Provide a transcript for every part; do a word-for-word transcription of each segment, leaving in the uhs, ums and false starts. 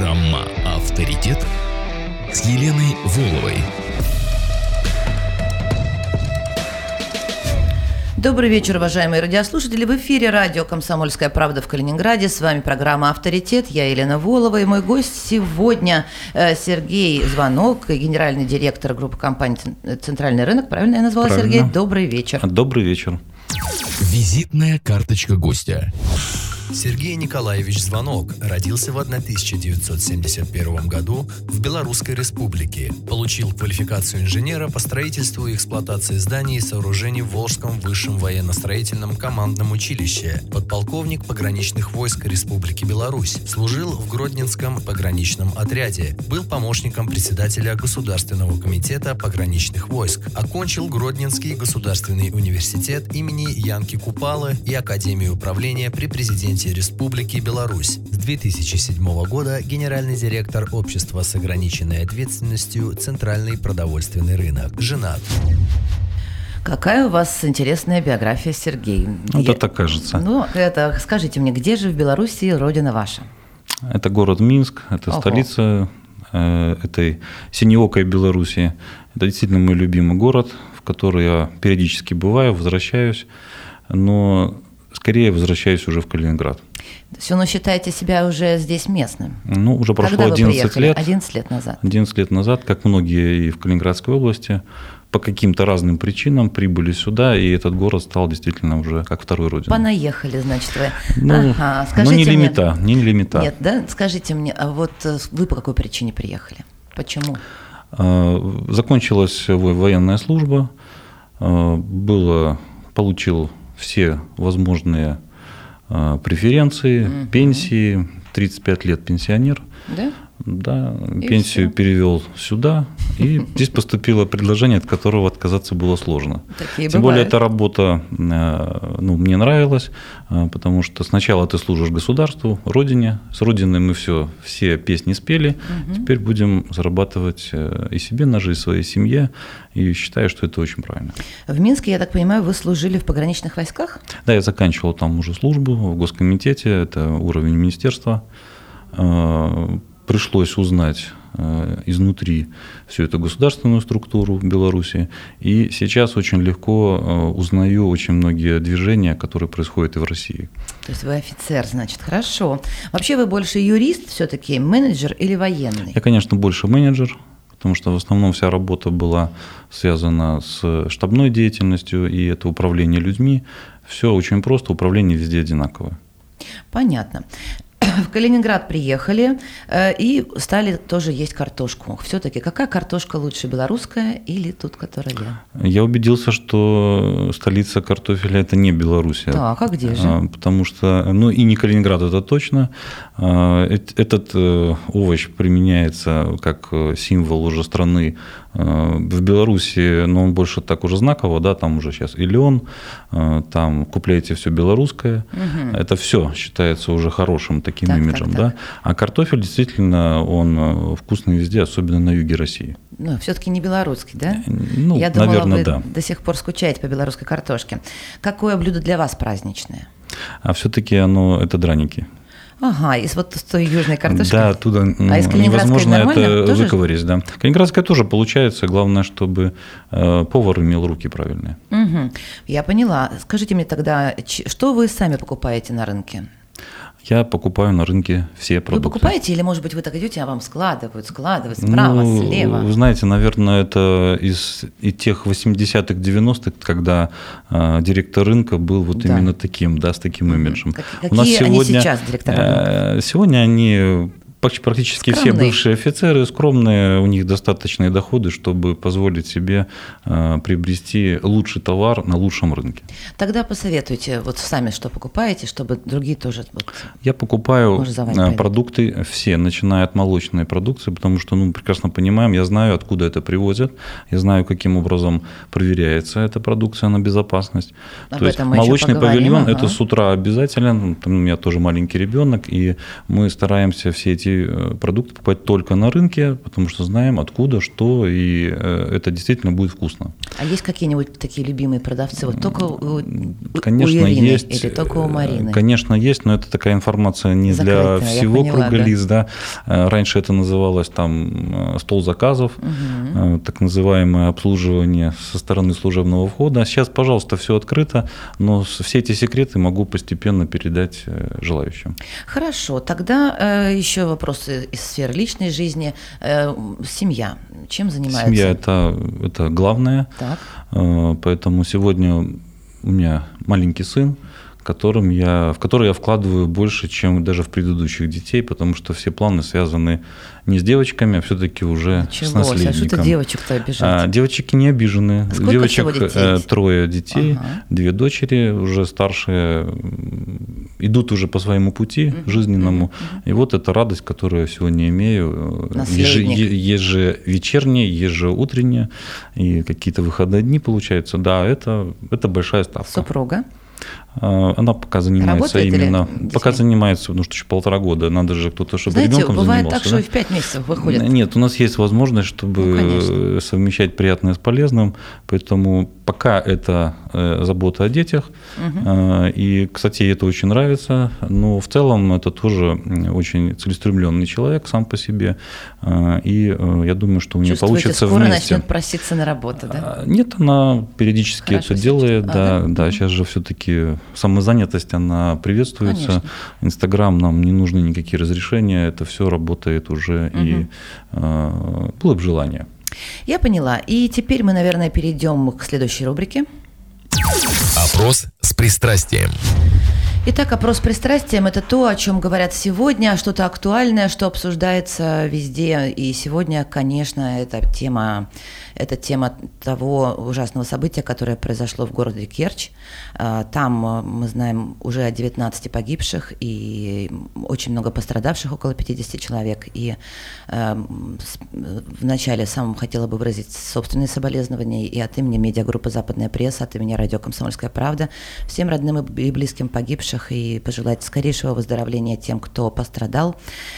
Программа «Авторитет» с Еленой Воловой. Добрый вечер, уважаемые радиослушатели. В эфире радио «Комсомольская правда» в Калининграде. С вами программа «Авторитет». Я Елена Волова. И мой гость сегодня Сергей Звонок, генеральный директор группы компаний «Центральный рынок». Правильно я назвала, Правильно. Сергей? Добрый вечер. Добрый вечер. Визитная карточка гостя. Сергей Николаевич Звонок родился в тысяча девятьсот семьдесят первом году в Белорусской Республике. Получил квалификацию инженера по строительству и эксплуатации зданий и сооружений в Волжском высшем военно-строительном командном училище. Подполковник пограничных войск Республики Беларусь. Служил в Гродненском пограничном отряде. Был помощником председателя Государственного комитета пограничных войск. Окончил Гродненский государственный университет имени Янки Купалы и Академию управления при президенте Республики Беларусь. С две тысячи седьмого года генеральный директор общества с ограниченной ответственностью «Центральный продовольственный рынок». Женат. Какая у вас интересная биография, Сергей? Вот Я... это кажется. Ну, это, скажите мне, где же в Беларуси родина ваша? Это город Минск, это Ого. столица э, этой синеокой Беларуси. Это действительно мой любимый город, в который я периодически бываю, возвращаюсь, но скорее возвращаюсь уже в Калининград. То есть вы считаете себя уже здесь местным? Ну, уже прошло Когда вы одиннадцать приехали? лет. одиннадцать лет назад. одиннадцать лет назад, как многие и в Калининградской области, по каким-то разным причинам прибыли сюда, и этот город стал действительно уже как второй родиной. Понаехали, значит, вы. Ну, ага. ну не мне... лимита, не лимита. Нет, да? Скажите мне, а вот вы по какой причине приехали? Почему? Закончилась военная служба, было, получил все возможные э, преференции, угу. пенсии, тридцать пять лет пенсионер. Да? Да, и пенсию все. Перевел сюда, и здесь поступило предложение, от которого отказаться было сложно. Такие Тем бывают. более эта работа ну, мне нравилась, потому что сначала ты служишь государству, родине, с родиной мы все, все песни спели, угу. теперь будем зарабатывать и себе на жизнь, своей семье, и считаю, что это очень правильно. В Минске, я так понимаю, вы служили в пограничных войсках? Да, я заканчивал там уже службу в Госкомитете, это уровень министерства. Пришлось узнать э, изнутри всю эту государственную структуру Беларуси, и сейчас очень легко э, узнаю очень многие движения, которые происходят и в России. То есть вы офицер, значит, хорошо. Вообще вы больше юрист все-таки, менеджер или военный? Я, конечно, больше менеджер, потому что в основном вся работа была связана с штабной деятельностью, и это управление людьми. Все очень просто, управление везде одинаковое. Понятно. В Калининград приехали э, и стали тоже есть картошку. Все-таки какая картошка лучше, белорусская или тут, которая я? Я убедился, что столица картофеля – это не Беларусь. Так, а где же? Потому что, ну и не Калининград, это точно. Этот овощ применяется как символ уже страны в Беларуси, но он больше так уже знаково, да, там уже сейчас и лен, там купляете все белорусское. Угу. Это все считается уже хорошим таким так, имиджем, так, да. так. А картофель действительно, он вкусный везде, особенно на юге России. Ну, все-таки не белорусский, да? Ну, Я думала, наверное, вы да. до сих пор скучаете по белорусской картошке. Какое блюдо для вас праздничное? А все-таки оно это драники. Ага, из вот с той южной картошки? Да, оттуда а из невозможно это тоже? выковырить. Да. Калининградская тоже получается, главное, чтобы э, повар имел руки правильные. Угу. Я поняла. Скажите мне тогда, что вы сами покупаете на рынке? Я покупаю на рынке все продукты. Вы покупаете или, может быть, вы так идете, а вам складывают, складывают справа, ну, слева? Вы знаете, наверное, это из, из тех восьмидесятых, девяностых, когда э, директор рынка был вот да. именно таким, да, с таким имиджем. Как, какие У нас сегодня, они сейчас, директора рынка? Э, сегодня они... Практически скромные. Все бывшие офицеры скромные, у них достаточные доходы, чтобы позволить себе э, приобрести лучший товар на лучшем рынке. Тогда посоветуйте, вот сами что покупаете, чтобы другие тоже... Вот, Я покупаю продукты все, начиная от молочной продукции, потому что, ну, прекрасно понимаем, я знаю, откуда это привозят, я знаю, каким образом проверяется эта продукция на безопасность. Об То есть молочный павильон ага. – это с утра обязательно, у меня тоже маленький ребенок, и мы стараемся все эти эти продукты покупать только на рынке, потому что знаем, откуда, что, и это действительно будет вкусно. А есть какие-нибудь такие любимые продавцы? Вот только у, конечно, у Ирины есть, или только у Марины? Конечно, есть, но это такая информация не закрытая, для всего поняла, круга да. лиц. Да. Раньше это называлось там стол заказов, угу. так называемое обслуживание со стороны служебного входа. Сейчас, пожалуйста, все открыто, но все эти секреты могу постепенно передать желающим. Хорошо, тогда э, еще вопросы из сферы личной жизни. Э, семья, чем занимается? Семья – это, это главное, так. Э, поэтому сегодня у меня маленький сын, которым я, в который я вкладываю больше, чем даже в предыдущих детей, потому что все планы связаны не с девочками, а все-таки уже Ничего, с наследником. А что ты девочек-то обижать? А, девочки не обижены. А сколько девочек всего детей? Трое детей, ага. две дочери, уже старшие, идут уже по своему пути uh-huh. жизненному. Uh-huh. И вот эта радость, которую я сегодня имею, Наследник. ежевечерняя, ежеутренняя, и какие-то выходные дни получаются. Да, это, это большая ставка. Супруга? Она пока занимается Работает именно, пока занимается, потому что еще полтора года, надо же кто-то, чтобы Знаете, ребенком бывает занимался. Так, что да? и в пять месяцев выходит. Нет, у нас есть возможность, чтобы ну, совмещать приятное с полезным, поэтому пока это забота о детях, угу. и, кстати, ей это очень нравится, но в целом это тоже очень целеустремленный человек сам по себе, и я думаю, что у нее получится скоро вместе. Начнет проситься на работу, да? Нет, она периодически Хорошо это делает, а, да, да, да, угу. сейчас же все-таки самозанятость, она приветствуется. Конечно. Инстаграм, нам не нужны никакие разрешения, это все работает уже, угу. и э, было бы желание. Я поняла. И теперь мы, наверное, перейдем к следующей рубрике. Опрос с пристрастием. Итак, опрос с пристрастием – это то, о чем говорят сегодня, что-то актуальное, что обсуждается везде. И сегодня, конечно, это тема, это тема того ужасного события, которое произошло в городе Керчь. Там, мы знаем, уже девятнадцать погибших и очень много пострадавших, около пятьдесят человек. И вначале сам хотела бы выразить собственные соболезнования и от имени медиагруппы «Западная пресса», от имени радио «Комсомольская правда» всем родным и близким погибших, и пожелать скорейшего выздоровления тем, кто пострадал.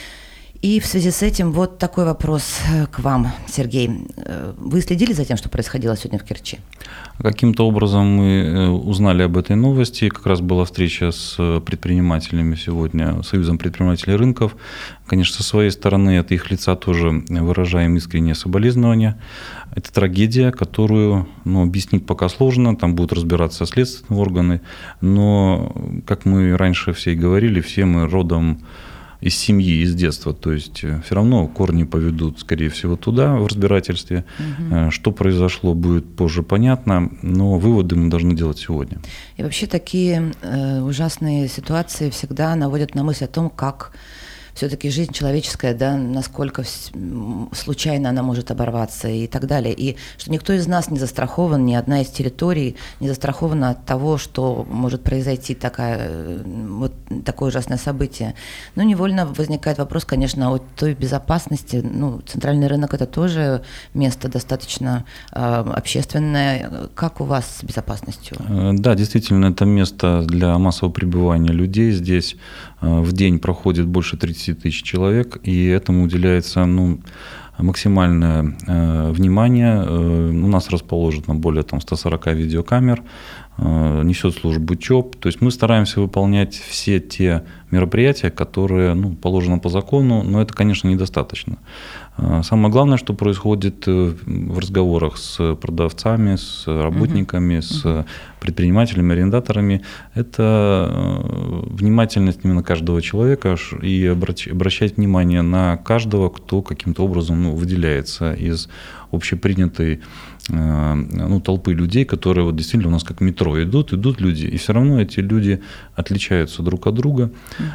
И в связи с этим вот такой вопрос к вам, Сергей. Вы следили за тем, что происходило сегодня в Керчи? Каким-то образом мы узнали об этой новости. Как раз была встреча с предпринимателями сегодня, Союзом предпринимателей рынков. Конечно, со своей стороны, от их лица тоже выражаем искреннее соболезнования. Это трагедия, которую ну, объяснить пока сложно, там будут разбираться следственные органы. Но, как мы раньше все и говорили, все мы родом из семьи, из детства, то есть все равно корни поведут, скорее всего, туда в разбирательстве. Угу. Что произошло, будет позже понятно, но выводы мы должны делать сегодня. И вообще такие э, ужасные ситуации всегда наводят на мысль о том, как все-таки жизнь человеческая, да, насколько случайно она может оборваться и так далее. И что никто из нас не застрахован, ни одна из территорий не застрахована от того, что может произойти такая, вот такое ужасное событие. Но невольно возникает вопрос, конечно, о той безопасности. Ну, центральный рынок – это тоже место достаточно э, общественное. Как у вас с безопасностью? Да, действительно, это место для массового пребывания людей. Здесь э, в день проходит больше тридцати тысяч человек, и этому уделяется ну, максимальное э, внимание. Э, у нас расположено более там, ста сорока видеокамер, э, несет службу ЧОП. То есть мы стараемся выполнять все те мероприятия, которые ну, положено по закону, но это, конечно, недостаточно. Самое главное, что происходит в разговорах с продавцами, с работниками, uh-huh. с предпринимателями, арендаторами, это внимательность именно каждого человека и обращать внимание на каждого, кто каким-то образом ну, выделяется из общепринятой ну, толпы людей, которые вот действительно у нас как метро идут, идут люди, и все равно эти люди отличаются друг от друга.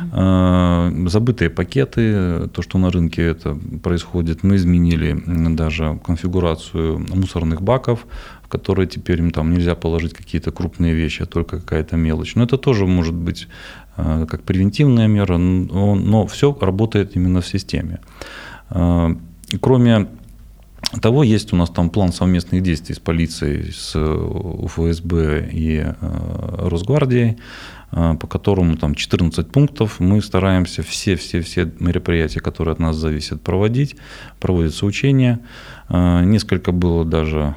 Uh-huh. Забытые пакеты, то, что на рынке это происходит, мы изменили даже конфигурацию мусорных баков, в которые теперь им там нельзя положить какие-то крупные вещи, а только какая-то мелочь. Но это тоже может быть как превентивная мера, но, но все работает именно в системе. Кроме того, есть у нас там план совместных действий с полицией, с УФСБ и Росгвардией. по которому там четырнадцать пунктов. Мы стараемся все-все-все мероприятия, которые от нас зависят, проводить. Проводятся учения. Несколько было даже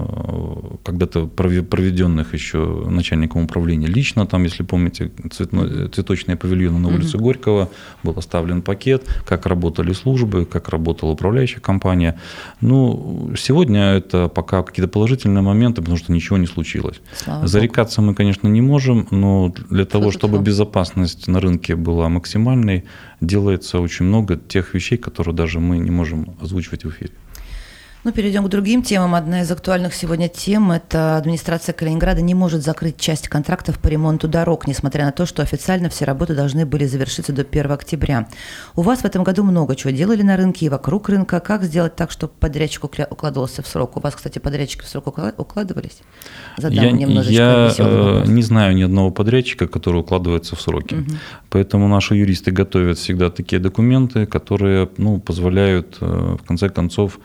когда-то проведенных еще начальником управления лично. Там, если помните, цветочные павильоны на улице mm-hmm. Горького, был оставлен пакет, как работали службы, как работала управляющая компания. Ну, сегодня это пока какие-то положительные моменты, потому что ничего не случилось. Слава Зарекаться Богу. Мы, конечно, не можем, но для Что того, чтобы безопасность на рынке была максимальной, делается очень много тех вещей, которые даже мы не можем озвучивать в эфире. Ну, перейдем к другим темам. Одна из актуальных сегодня тем – это администрация Калининграда не может закрыть часть контрактов по ремонту дорог, несмотря на то, что официально все работы должны были завершиться до первого октября. У вас в этом году много чего делали на рынке и вокруг рынка. Как сделать так, чтобы подрядчик укладывался в срок? У вас, кстати, подрядчики в срок укладывались? Задам я немножечко я веселый вопрос. Не знаю ни одного подрядчика, который укладывается в сроки. Угу. Поэтому наши юристы готовят всегда такие документы, которые ну, позволяют, в конце концов,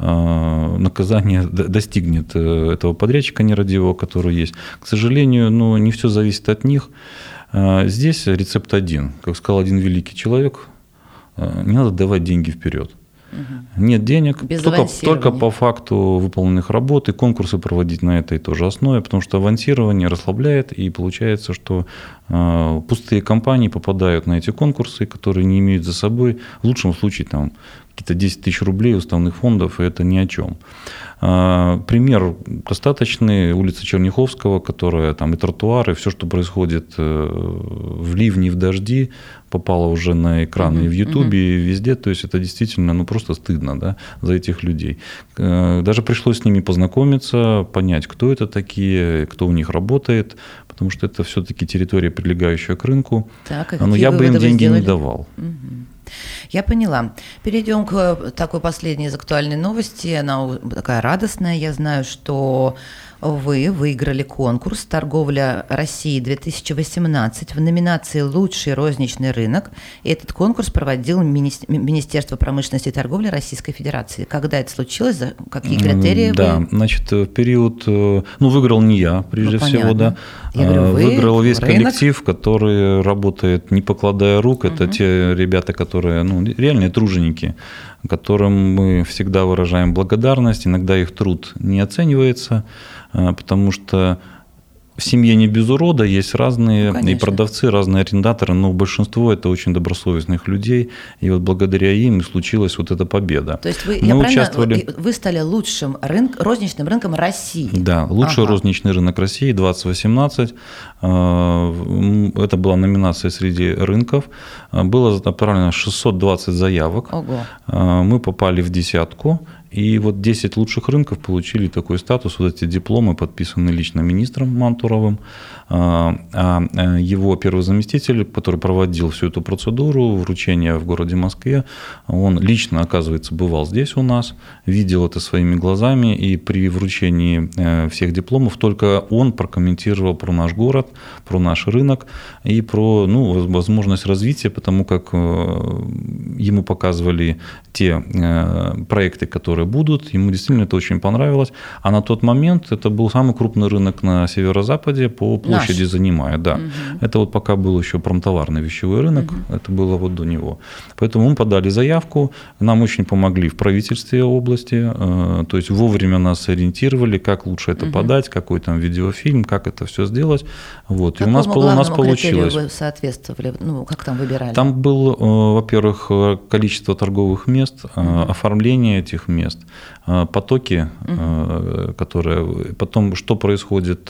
наказание достигнет этого подрядчика нерадивого, который есть. К сожалению, ну, не все зависит от них. Здесь рецепт один. Как сказал один великий человек, не надо давать деньги вперед. Угу. Нет денег, только, только по факту выполненных работ, и конкурсы проводить на этой тоже основе, потому что авансирование расслабляет, и получается, что э, пустые компании попадают на эти конкурсы, которые не имеют за собой, в лучшем случае, там, какие-то десять тысяч рублей уставных фондов, и это ни о чем. Э, пример достаточный, улица Черняховского, которая там и тротуары, все, что происходит э, в ливни, в дожди, попало уже на экраны uh-huh, и в Ютубе, uh-huh. и везде. То есть это действительно ну, просто стыдно, да, за этих людей. Даже пришлось с ними познакомиться, понять, кто это такие, кто у них работает, потому что это все-таки территория, прилегающая к рынку. Так, но я бы им деньги сделали? Не давал. Uh-huh. Я поняла. Перейдем к такой последней из актуальной новости. Она такая радостная. Я знаю, что вы выиграли конкурс «Торговля России-две тысячи восемнадцать» в номинации «Лучший розничный рынок». И этот конкурс проводил Министерство промышленности и торговли Российской Федерации. Когда это случилось? Какие критерии да, вы? Значит, в период... Ну, выиграл не я, прежде ну, всего, да. Я говорю, вы выиграл весь рынок? коллектив, который работает, не покладая рук. Это угу. те ребята, которые ну, реальные труженики, которым мы всегда выражаем благодарность. Иногда их труд не оценивается, потому что в семье не без урода, есть разные ну, и продавцы, разные арендаторы, но большинство это очень добросовестных людей, и вот благодаря им и случилась вот эта победа. То есть вы, я участвовали... вы стали лучшим рынок, розничным рынком России? Да, лучший ага. розничный рынок России двадцать восемнадцать. Это была номинация среди рынков. Было отправлено шестьсот двадцать заявок. Ого. Мы попали в десятку. И вот десять лучших рынков получили такой статус, вот эти дипломы, подписанные лично министром Мантуровым, а его первый заместитель, который проводил всю эту процедуру вручения в городе Москве, он лично, оказывается, бывал здесь у нас, видел это своими глазами, и при вручении всех дипломов только он прокомментировал про наш город, про наш рынок и про ну, возможность развития, потому как ему показывали те проекты, которые будут, ему действительно это очень понравилось, а на тот момент это был самый крупный рынок на северо-западе, по площади Наш. занимая, да. Угу. Это вот пока был еще промтоварный вещевой рынок, угу. это было вот до него. Поэтому мы подали заявку, нам очень помогли в правительстве области, то есть вовремя нас ориентировали, как лучше это угу. подать, какой там видеофильм, как это все сделать. Вот. И у нас, у нас получилось. Вы соответствовали, ну, как там выбирали? Там было, во-первых, количество торговых мест, угу. оформление этих мест, потоки, угу. которые... Потом, что происходит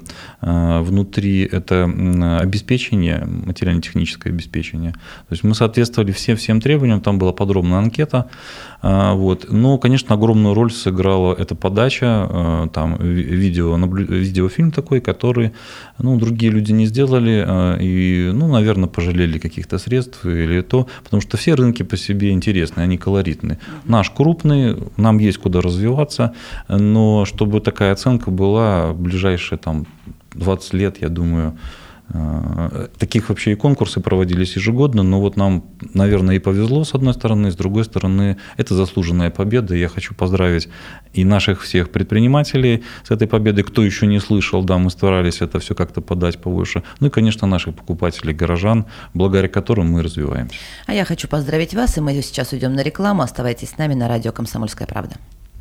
внутри, это обеспечение, материально-техническое обеспечение. То есть мы соответствовали всем, всем требованиям, там была подробная анкета. Вот. Но, конечно, огромную роль сыграла эта подача, там видео, видеофильм такой, который ну, другие люди не сделали и, ну, наверное, пожалели каких-то средств или то, потому что все рынки по себе интересны, они колоритны. Наш крупный, нам есть куда развиваться, но чтобы такая оценка была в ближайшие там, двадцать лет, я думаю, Таких вообще и конкурсы проводились ежегодно, но вот нам, наверное, и повезло с одной стороны, с другой стороны, это заслуженная победа. Я хочу поздравить и наших всех предпринимателей с этой победой. Кто еще не слышал, да, мы старались это все как-то подать повыше. Ну и, конечно, наших покупателей, горожан, благодаря которым мы развиваемся. А я хочу поздравить вас, и мы сейчас уйдем на рекламу. Оставайтесь с нами на радио «Комсомольская правда».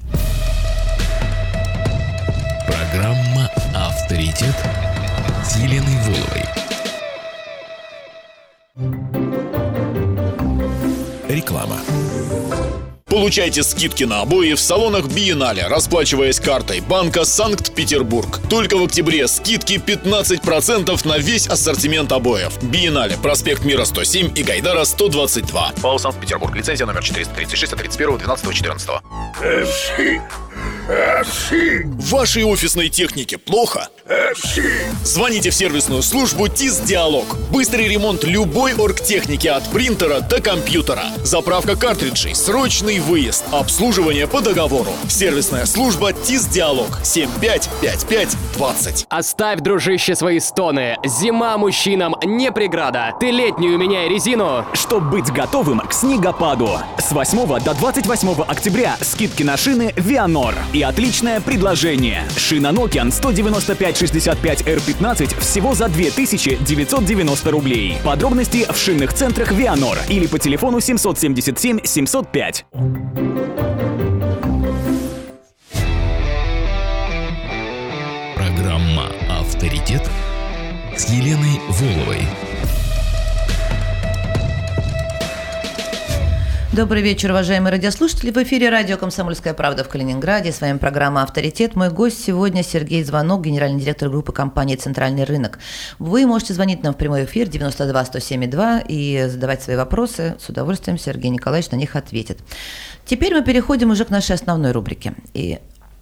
Программа «Авторитет» с Еленой Воловой. Реклама. Получайте скидки на обои в салонах Биеннале, расплачиваясь картой Банка Санкт-Петербург. Только в октябре скидки пятнадцать процентов на весь ассортимент обоев. Биеннале, проспект Мира сто семь и Гайдара сто двадцать два. ПАО Санкт-Петербург. Лицензия номер четыреста тридцать шесть от тридцать первого двенадцатого четырнадцатого. В вашей офисной технике плохо? Звоните в сервисную службу ТИС Диалог. Быстрый ремонт любой оргтехники от принтера до компьютера. Заправка картриджей, срочный выезд, обслуживание по договору. Сервисная служба ТИС Диалог. семь пять пять пять двадцать. Оставь, дружище, свои стоны. Зима мужчинам не преграда. Ты летнюю меняй резину. Чтоб быть готовым к снегопаду. С восьмого до двадцать восьмого октября скидки на шины Вианор. И отличное предложение. Шина Nokian сто девяносто пять шестьдесят пять эр пятнадцать всего за две тысячи девятьсот девяносто рублей. Подробности в шинных центрах Вианор или по телефону семьсот семьдесят семь семьсот пять. Программа «Авторитет» с Еленой Воловой. Добрый вечер, уважаемые радиослушатели. В эфире радио «Комсомольская правда» в Калининграде. С вами программа «Авторитет». Мой гость сегодня Сергей Звонок, генеральный директор группы компании «Центральный рынок». Вы можете звонить нам в прямой эфир девяносто два сто семь два и задавать свои вопросы. С удовольствием Сергей Николаевич на них ответит. Теперь мы переходим уже к нашей основной рубрике. И...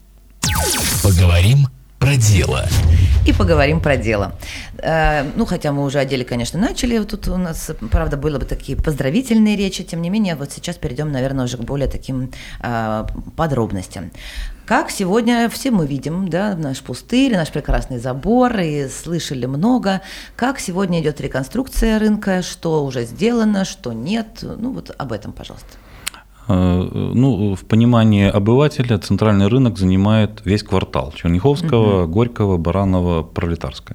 Поговорим про дело. И поговорим про дело. Ну, хотя мы уже о деле, конечно, начали. Тут у нас, правда, были бы такие поздравительные речи. Тем не менее, вот сейчас перейдем, наверное, уже к более таким подробностям. Как сегодня все мы видим, да, наш пустырь, наш прекрасный забор, и слышали много. Как сегодня идет реконструкция рынка, что уже сделано, что нет. Ну, вот об этом, пожалуйста. Ну, в понимании обывателя центральный рынок занимает весь квартал Черняховского, угу. Горького, Баранова, Пролетарская.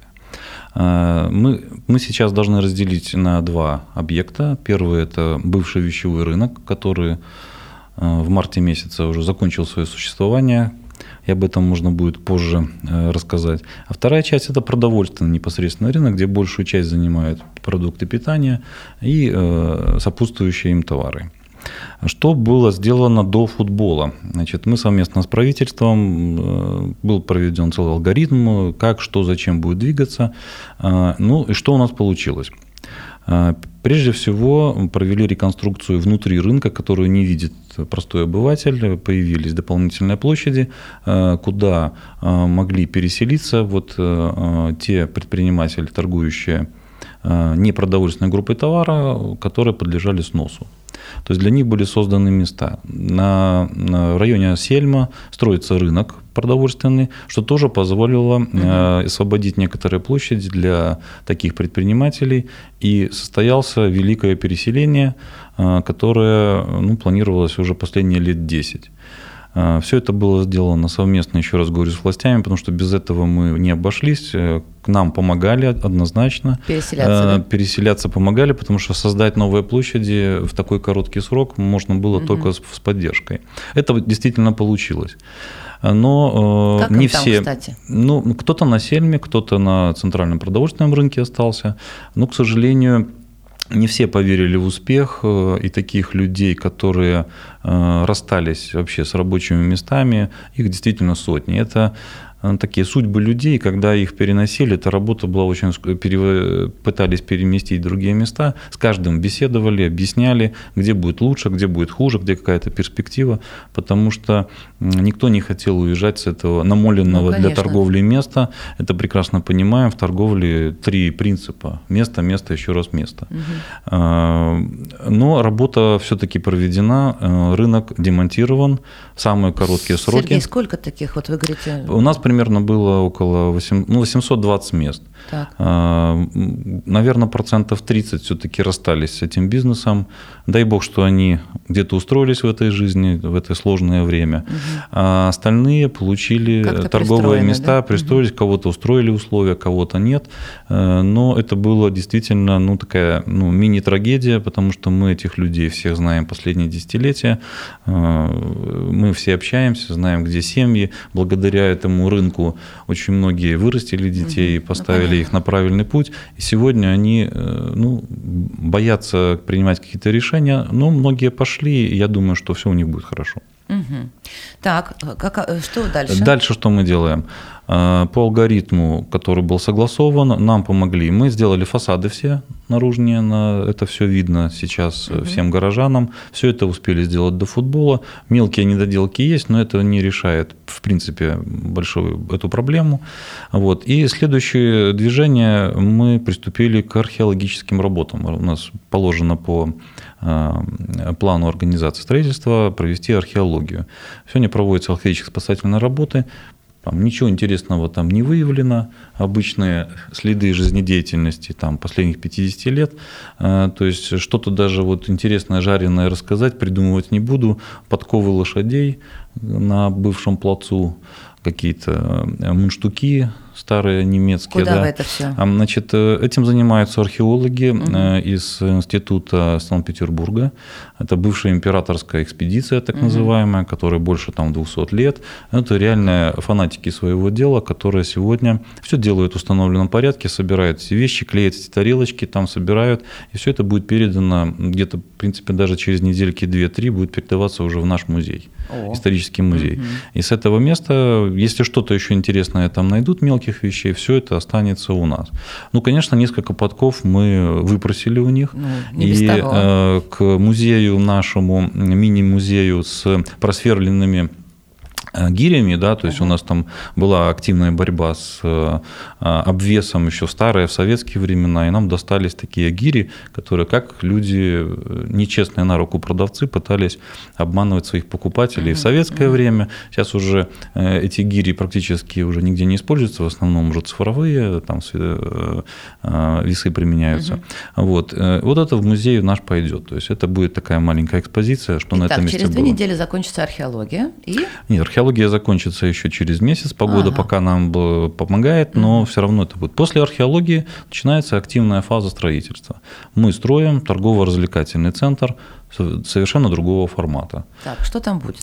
Мы, мы сейчас должны разделить на два объекта. Первый – это бывший вещевой рынок, который в марте месяце уже закончил свое существование. И об этом можно будет позже рассказать. А вторая часть – это продовольственный непосредственно рынок, где большую часть занимают продукты питания и сопутствующие им товары. Что было сделано до футбола? Значит, мы совместно с правительством, был проведен целый алгоритм, как, что, зачем будет двигаться. Ну и что у нас получилось? Прежде всего провели реконструкцию внутри рынка, которую не видит простой обыватель. Появились дополнительные площади, куда могли переселиться вот те предприниматели, торгующие непродовольственной группой товара, которые подлежали сносу. То есть для них были созданы места. На, на районе Сельма строится рынок продовольственный, что тоже позволило mm-hmm. освободить некоторые площади для таких предпринимателей. И состоялся великое переселение, которое ну, планировалось уже последние лет десять. Все это было сделано совместно, еще раз говорю, с властями, потому что без этого мы не обошлись. К нам помогали однозначно. Переселяться, да? Переселяться помогали, потому что создать новые площади в такой короткий срок можно было угу. только с, с поддержкой. Это действительно получилось. Но как не там, все. Кстати? Ну, кто-то на Сельме, кто-то на центральном продовольственном рынке остался. Но, к сожалению, не все поверили в успех, и таких людей, которые расстались вообще с рабочими местами, их действительно сотни. Это такие судьбы людей, когда их переносили, эта работа была очень... Пытались переместить в другие места, с каждым беседовали, объясняли, где будет лучше, где будет хуже, где какая-то перспектива, потому что никто не хотел уезжать с этого намоленного ну, для торговли места. Это прекрасно понимаем. В торговле три принципа. Место, место, еще раз место. Угу. Но работа все-таки проведена, рынок демонтирован в самые короткие сроки. Сергей, сколько таких, вот вы говорите? У нас примерно было около восемьсот двадцать мест. Так. Наверное, процентов тридцать все-таки расстались с этим бизнесом. Дай бог, что они где-то устроились в этой жизни, в это сложное время. Угу. А остальные получили как-то торговые места, да? Пристроились, угу. Кого-то устроили условия, кого-то нет. Но это было действительно ну, такая ну, мини-трагедия, потому что мы этих людей всех знаем последние десятилетия. Мы все общаемся, знаем, где семьи. Благодаря этому рынку очень многие вырастили детей, угу. поставили ну, их на правильный путь. И сегодня они ну, боятся принимать какие-то решения, но многие пошли, и я думаю, что все у них будет хорошо. Угу. Так, как, что дальше? Дальше что мы делаем? По алгоритму, который был согласован, нам помогли. Мы сделали фасады все наружные, это все видно сейчас угу. всем горожанам. Все это успели сделать до футбола. Мелкие недоделки есть, но это не решает, в принципе, большую эту проблему. Вот. И следующее движение, мы приступили к археологическим работам. У нас положено по плану организации строительства провести археологию. Сегодня проводятся археологические спасательные работы. Там ничего интересного там не выявлено, обычные следы жизнедеятельности там, последних пятьдесят лет. То есть что-то даже вот интересное, жареное рассказать, придумывать не буду. Подковы лошадей на бывшем плацу, какие-то мундштуки старые немецкие. Куда да. в это все? Значит, этим занимаются археологи угу. из Института Санкт-Петербурга. Это бывшая императорская экспедиция, так угу. называемая, которая больше там, двухсот лет. Это реальные фанатики своего дела, которые сегодня все делают в установленном порядке, собирают все вещи, клеят эти тарелочки, там собирают, и все это будет передано где-то, в принципе, даже через недельки две-три будет передаваться уже в наш музей, О. исторический музей. Угу. И с этого места, если что-то еще интересное там найдут, мелких вещей, все это останется у нас. Ну, конечно, несколько подков мы выпросили у них. Ну, не без и того. э, к музею нашему, мини-музею с просверленными гирями, да, то есть uh-huh. у нас там была активная борьба с а, обвесом еще старые в советские времена, и нам достались такие гири, которые как люди нечестные на руку продавцы пытались обманывать своих покупателей uh-huh. в советское uh-huh. время. Сейчас уже эти гири практически уже нигде не используются, в основном уже цифровые, там весы применяются. Uh-huh. Вот. вот это в музей наш пойдет, то есть это будет такая маленькая экспозиция, что Итак, на этом месте через было. две недели закончится археология и... Нет, археология закончится еще через месяц, погода ага. пока нам помогает, но mm-hmm. все равно это будет. После археологии начинается активная фаза строительства. Мы строим торгово-развлекательный центр совершенно другого формата. Так, что там будет?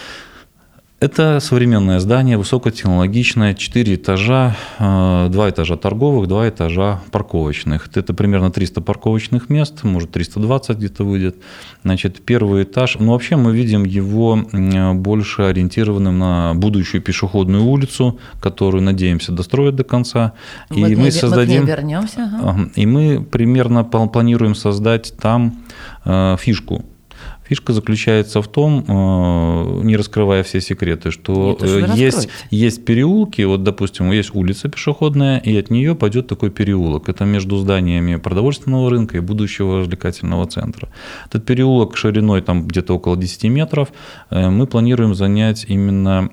Это современное здание, высокотехнологичное, четыре этажа, два этажа торговых, два этажа парковочных. Это примерно триста парковочных мест, может триста двадцать где-то выйдет. Значит, первый этаж, ну вообще мы видим его больше ориентированным на будущую пешеходную улицу, которую, надеемся, достроят до конца. Мы и мы создадим, мы к ней вернемся. Ага. И мы примерно планируем создать там фишку. Фишка заключается в том, не раскрывая все секреты, что Нет, есть, есть переулки, вот, допустим, есть улица пешеходная, и от нее пойдет такой переулок. Это между зданиями продовольственного рынка и будущего развлекательного центра. Этот переулок шириной там где-то около десять метров. Мы планируем занять именно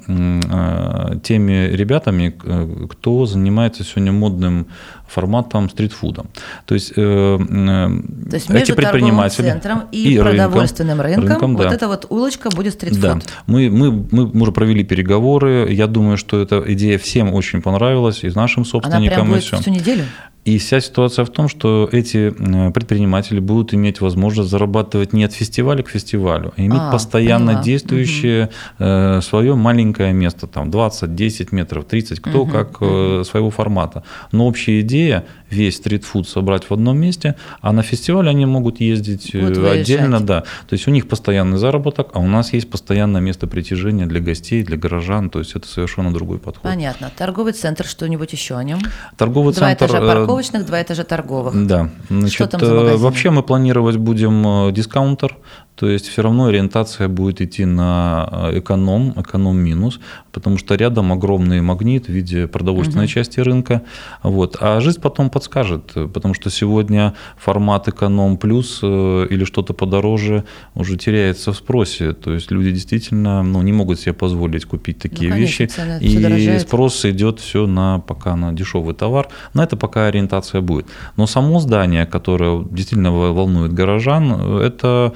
теми ребятами, кто занимается сегодня модным форматом стритфудом. То есть, э, То есть эти предприниматели центром и, и продовольственным рынком, рынком вот да. эта вот улочка будет стритфуд. Да. Мы, мы, мы уже провели переговоры. Я думаю, что эта идея всем очень понравилась, и нашим собственникам. Она прям будет и всю неделю? И вся ситуация в том, что эти предприниматели будут иметь возможность зарабатывать не от фестиваля к фестивалю, а иметь а, постоянно поняла. действующее угу. свое маленькое место, там двадцать, десять метров, тридцать, кто угу. как угу. своего формата. Но общая идея весь стритфуд собрать в одном месте, а на фестиваль они могут ездить вот отдельно. Да. То есть у них постоянный заработок, а у нас есть постоянное место притяжения для гостей, для горожан. То есть это совершенно другой подход. Понятно. Торговый центр, что-нибудь еще о нем? Торговый Два центр... этажа парковочных, два этажа торговых. Да. Значит, что там за магазин? Вообще мы планировать будем дискаунтер. То есть все равно ориентация будет идти на эконом, эконом-минус, потому что рядом огромный магнит в виде продовольственной угу. части рынка. Вот. А жизнь потом подскажет, потому что сегодня формат эконом плюс или что-то подороже уже теряется в спросе. То есть люди действительно ну, не могут себе позволить купить такие ну, конечно, вещи. И дорожает. Спрос идет все на, пока на дешевый товар. На это пока ориентация будет. Но само здание, которое действительно волнует горожан, это,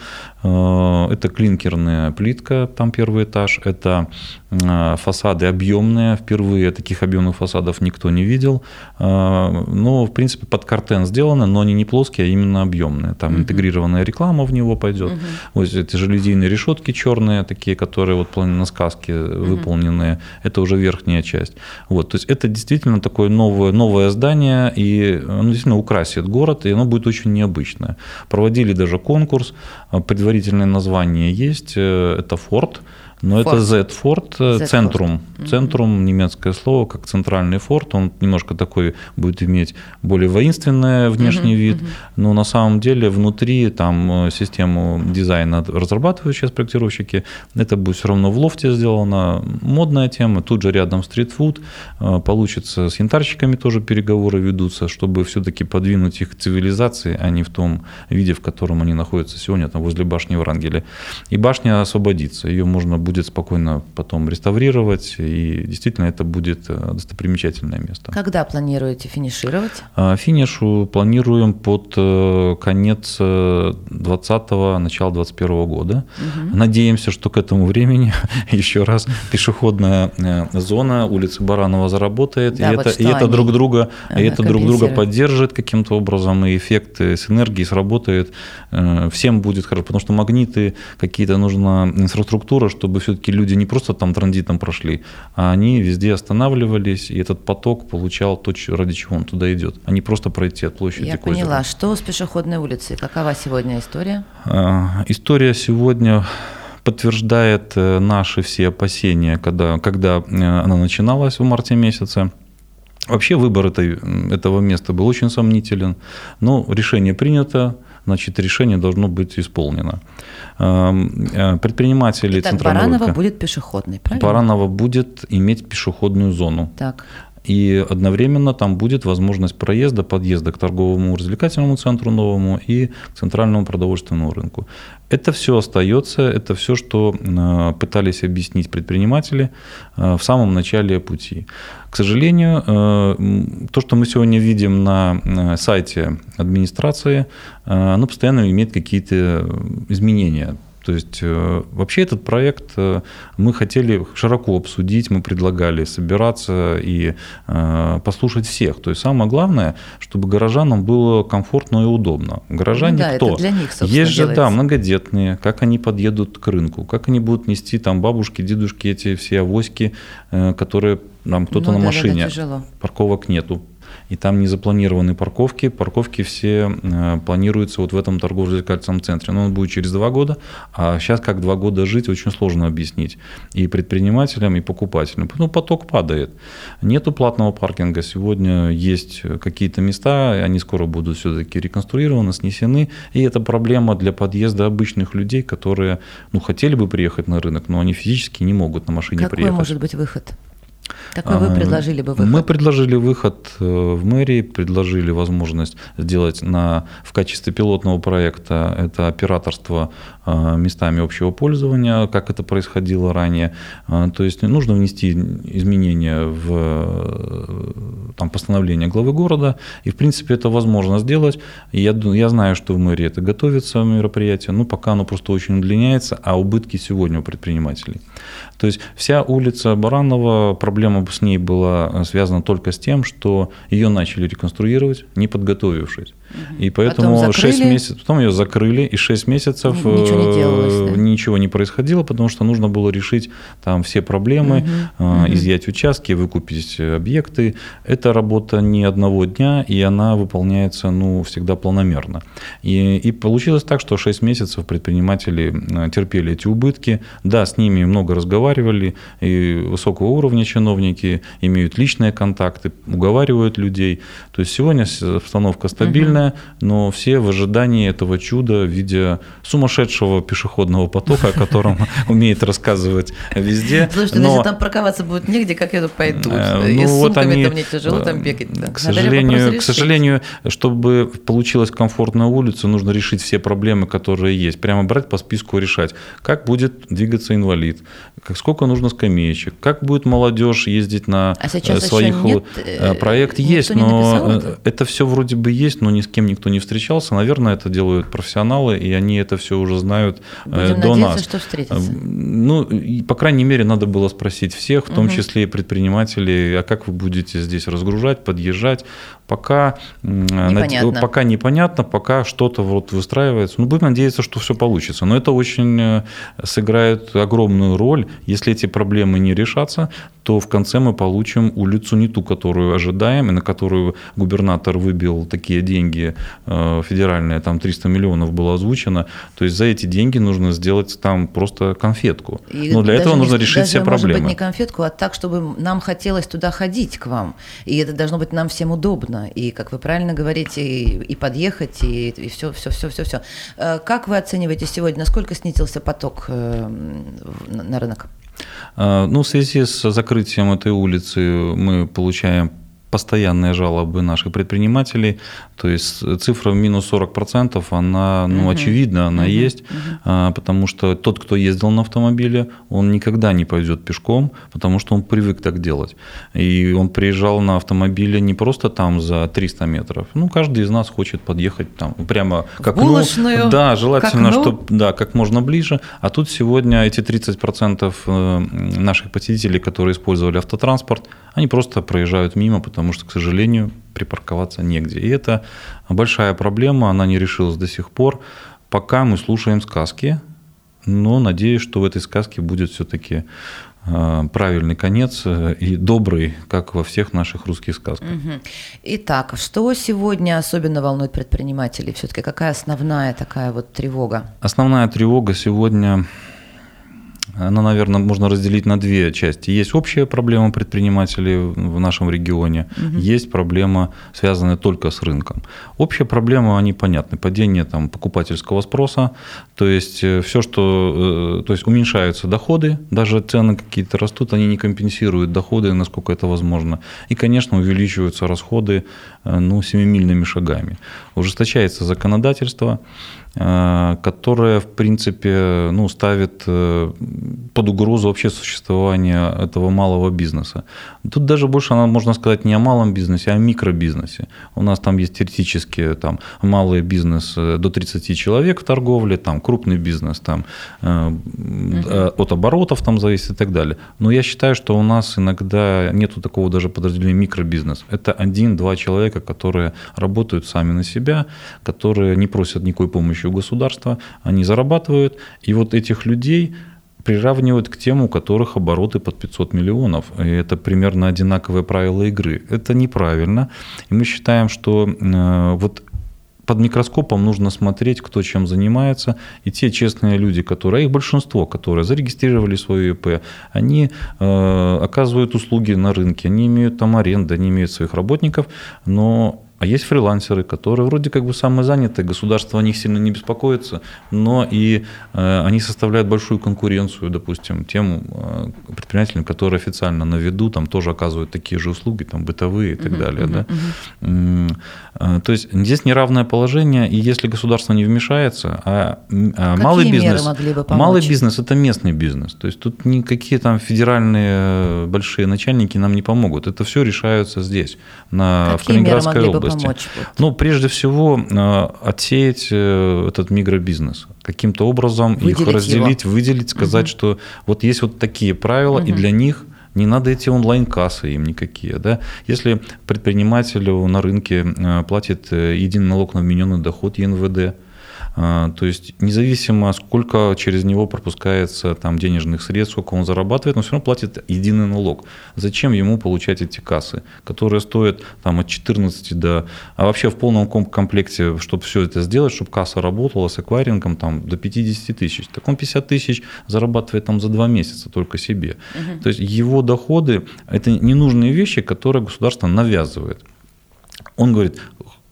это клинкерная плитка, там первый этаж, это фасады объемные. Впервые таких объемных фасадов никто не видел. Но, в принципе, под картен сделаны, но они не плоские, а именно объемные. Там uh-huh. интегрированная реклама в него пойдет. Uh-huh. Вот эти жалюзийные решетки черные, такие, которые вот на сказке uh-huh. выполненные, это уже верхняя часть. Вот, то есть это действительно такое новое, новое здание, и оно действительно украсит город, и оно будет очень необычное. Проводили даже конкурс, предварительное название есть, это «Форт». Но форт. Это Z-форт, центрум. Центрум, немецкое слово, как центральный форт. Он немножко такой будет иметь более воинственный внешний uh-huh, вид. Uh-huh. Но на самом деле внутри там систему дизайна разрабатывают сейчас проектировщики. Это будет все равно в лофте сделано. Модная тема. Тут же рядом стритфуд. Получится с янтарщиками тоже переговоры ведутся, чтобы все-таки подвинуть их к цивилизации, а не в том виде, в котором они находятся сегодня, там возле башни Врангеля. И башня освободится. Ее можно будет будет спокойно потом реставрировать, и действительно это будет достопримечательное место. Когда планируете финишировать? Финишу планируем под конец двадцатого, начало двадцать первого года. Угу. Надеемся, что к этому времени еще раз пешеходная зона улицы Баранова заработает, да, и, вот это, и это друг друга, и это друг друга поддержит каким-то образом, и эффект синергии сработает. Всем будет хорошо, потому что магниты, какие-то нужна инфраструктура, чтобы все-таки люди не просто там транзитом прошли, а они везде останавливались, и этот поток получал то, ради чего он туда идет, а не просто пройти от площади Я к озеру. Поняла. Что с пешеходной улицей? Какова сегодня история? История сегодня подтверждает наши все опасения, когда, когда она начиналась в марте месяце. Вообще выбор этой, этого места был очень сомнителен, но решение принято. Значит, решение должно быть исполнено. Предприниматели Итак, Баранова рынка, будет пешеходной, правильно? Баранова будет иметь пешеходную зону. Так. И одновременно там будет возможность проезда, подъезда к торговому развлекательному центру новому и к центральному продовольственному рынку. Это все остается, это все, что пытались объяснить предприниматели в самом начале пути. К сожалению, то, что мы сегодня видим на сайте администрации, оно постоянно имеет какие-то изменения. То есть вообще этот проект мы хотели широко обсудить, мы предлагали собираться и послушать всех. То есть самое главное, чтобы горожанам было комфортно и удобно. Горожане ну, да, кто? Это для них, собственно, есть же делается. Да, многодетные, как они подъедут к рынку, как они будут нести там бабушки, дедушки, эти все авоськи, которые там кто-то ну, на да, машине, да, да, парковок нету. И там не запланированы парковки. Парковки все планируются вот в этом торгово-развлекательном центре. Но он будет через два года, а сейчас как два года жить, очень сложно объяснить и предпринимателям, и покупателям. Ну, поток падает. Нету платного паркинга. Сегодня есть какие-то места, они скоро будут все-таки реконструированы, снесены. И это проблема для подъезда обычных людей, которые ну, хотели бы приехать на рынок, но они физически не могут на машине Какой приехать. Какой может быть выход? Какой вы предложили бы выход? Мы предложили выход в мэрии, предложили возможность сделать на, в качестве пилотного проекта это операторство местами общего пользования, как это происходило ранее. То есть нужно внести изменения в там, постановление главы города, и в принципе это возможно сделать. И я, я знаю, что в мэрии это готовится мероприятие, но пока оно просто очень удлиняется, а убытки сегодня у предпринимателей. То есть вся улица Баранова, проблема с ней была связана только с тем, что ее начали реконструировать, не подготовившись. И поэтому шесть месяцев, потом ее закрыли, и шесть месяцев ничего не делалось, да? Ничего не происходило, потому что нужно было решить там все проблемы, угу, угу. изъять участки, выкупить объекты. Это работа не одного дня, и она выполняется ну, всегда планомерно. И, и получилось так, что шесть месяцев предприниматели терпели эти убытки. Да, с ними много разговаривали, и высокого уровня чиновники имеют личные контакты, уговаривают людей. То есть сегодня обстановка стабильная. огромное, но все в ожидании этого чуда в виде сумасшедшего пешеходного потока, о котором умеет рассказывать везде. Слушайте, но если там парковаться будет негде, как я тут пойду? И с сумками там мне тяжело там бегать. К сожалению, к сожалению, чтобы получилась комфортная улица, нужно решить все проблемы, которые есть. Прямо брать по списку решать, как будет двигаться инвалид, как, сколько нужно скамеечек, как будет молодежь ездить на а сейчас своих... Нет, проект есть, но это? это все вроде бы есть, но ни с кем никто не встречался. Наверное, это делают профессионалы, и они это все уже знают. Будем до надеяться, нас. Что встретятся. Ну, по крайней мере, надо было спросить всех, в том угу. числе и предпринимателей, а как вы будете здесь разгружать, подъезжать. Пока непонятно, пока непонятно, пока что-то вот выстраивается. Ну, будем надеяться, что все получится. Но это очень сыграет огромную роль. Если эти проблемы не решатся, то в конце мы получим улицу не ту, которую ожидаем, и на которую губернатор выбил такие деньги федеральные, там триста миллионов было озвучено. То есть за эти деньги нужно сделать там просто конфетку. И но для этого нужно решить даже, все проблемы. Может быть, не конфетку, а так, чтобы нам хотелось туда ходить к вам. И это должно быть нам всем удобно. И, как вы правильно говорите, и, и подъехать, и, и все, все, все, все, все. Как вы оцениваете сегодня, насколько снизился поток на рынок? Ну, в связи с закрытием этой улицы мы получаем постоянные жалобы наших предпринимателей, то есть цифра в минус сорок процентов, она, ну, uh-huh. очевидно, она uh-huh. есть, uh-huh. потому что тот, кто ездил на автомобиле, он никогда не пойдет пешком, потому что он привык так делать. И он приезжал на автомобиле не просто там за триста метров, ну, каждый из нас хочет подъехать там прямо к окну. Булочную, да, желательно, к окну. чтобы да, как можно ближе. А тут сегодня эти тридцать процентов наших посетителей, которые использовали автотранспорт, они просто проезжают мимо, потому что, к сожалению, припарковаться негде. И это большая проблема, она не решилась до сих пор. Пока мы слушаем сказки, но надеюсь, что в этой сказке будет все-таки правильный конец и добрый, как во всех наших русских сказках. Итак, что сегодня особенно волнует предпринимателей? Все-таки какая основная такая вот тревога? Основная тревога сегодня... Она, наверное, можно разделить на две части. Есть общая проблема предпринимателей в нашем регионе, угу. есть проблема, связанная только с рынком. Общая проблема, они понятны. Падение там, покупательского спроса, то есть все, что, то есть уменьшаются доходы, даже цены какие-то растут, они не компенсируют доходы, насколько это возможно. И, конечно, увеличиваются расходы ну, семимильными шагами. Ужесточается законодательство, которое, в принципе, ну, ставит под угрозу вообще существование этого малого бизнеса. Тут даже больше, можно сказать, не о малом бизнесе, а о микробизнесе. У нас там есть теоретически там, малый бизнес до тридцати человек в торговле, там, крупный бизнес там, uh-huh. от оборотов там, зависит и так далее. Но я считаю, что у нас иногда нету такого даже подразделения микробизнес. Это один-два человека, которые работают сами на себя, которые не просят никакой помощи у государства, они зарабатывают, и вот этих людей приравнивают к тем, у которых обороты под пятьсот миллионов. И это примерно одинаковые правила игры. Это неправильно. И мы считаем, что э, вот под микроскопом нужно смотреть, кто чем занимается. И те честные люди, которые, а их большинство, которые зарегистрировали свое ИП, они э, оказывают услуги на рынке, они имеют там аренду, они имеют своих работников, но... А есть фрилансеры, которые вроде как бы самозанятые, государство о них сильно не беспокоится, но и э, они составляют большую конкуренцию, допустим, тем э, предпринимателям, которые официально на виду, там тоже оказывают такие же услуги, там бытовые и так uh-huh, далее. Uh-huh, да? uh-huh. э, то есть здесь неравное положение, и если государство не вмешается, а, а малый бизнес, малый бизнес – это местный бизнес, то есть тут никакие там федеральные большие начальники нам не помогут, это все решается здесь, на, в Калининградской области. Помочь, вот. Ну, прежде всего, отсеять этот микробизнес, каким-то образом выделить их разделить, его. выделить, сказать, угу. что вот есть вот такие правила, угу. и для них не надо эти онлайн-кассы им никакие. Да? Если предпринимателю на рынке платит единый налог на вмененный доход Е Эн В Дэ, то есть независимо, сколько через него пропускается там, денежных средств, сколько он зарабатывает, он все равно платит единый налог. Зачем ему получать эти кассы, которые стоят там, от четырнадцати до... А вообще в полном комплекте, чтобы все это сделать, чтобы касса работала с эквайрингом там, до пятьдесят тысяч. Так он пятьдесят тысяч зарабатывает там, за два месяца только себе. Угу. То есть его доходы – это ненужные вещи, которые государство навязывает. Он говорит...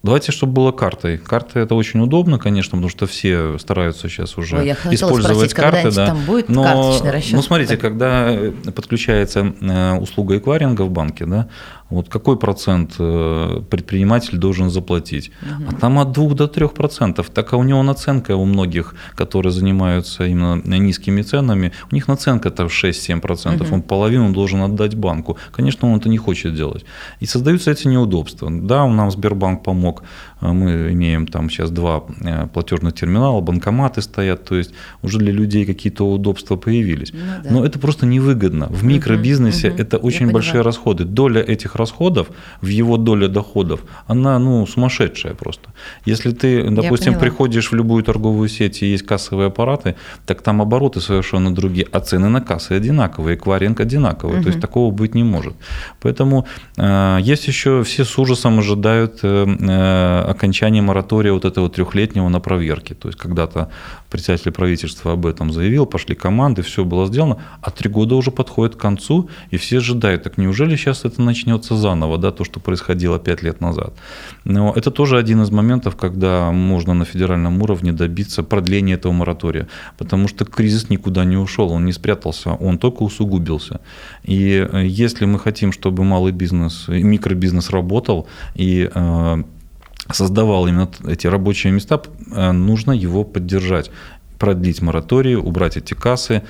Давайте, чтобы было картой. Карта это очень удобно, конечно, потому что все стараются сейчас уже Ой, я использовать спросить, карты. Да. Там будет Но, карточный расчет? Ну, смотрите, когда подключается услуга эквайринга в банке, да, вот какой процент предприниматель должен заплатить? Угу. А там от двух до трех процентов. Так а у него наценка у многих, которые занимаются именно низкими ценами, у них наценка-то в шесть-семь процентов. Угу. Он половину должен отдать банку. Конечно, он это не хочет делать. И создаются эти неудобства. Да, нам Сбербанк помог. Мы имеем там сейчас два платежных терминала, банкоматы стоят. То есть уже для людей какие-то удобства появились. Ну, да. Но это просто невыгодно. В микробизнесе угу. это очень Я большие поняла. расходы. Доля этих расходов в его доле доходов, она ну, сумасшедшая просто. Если ты, допустим, приходишь в любую торговую сеть и есть кассовые аппараты, так там обороты совершенно другие, а цены на кассы одинаковые, эквайринг одинаковый. Угу. То есть такого быть не может. Поэтому э, есть еще, все с ужасом ожидают э, э, окончания моратория вот этого трехлетнего на проверки. То есть когда-то председатель правительства об этом заявил, пошли команды, все было сделано, а три года уже подходит к концу, и все ожидают, так неужели сейчас это начнется заново, да, то, что происходило пять лет назад. Но это тоже один из моментов, когда можно на федеральном уровне добиться продления этого моратория, потому что кризис никуда не ушел, он не спрятался, он только усугубился. И если мы хотим, чтобы малый бизнес, микробизнес работал и создавал именно эти рабочие места, нужно его поддержать, продлить мораторий, убрать эти кассы,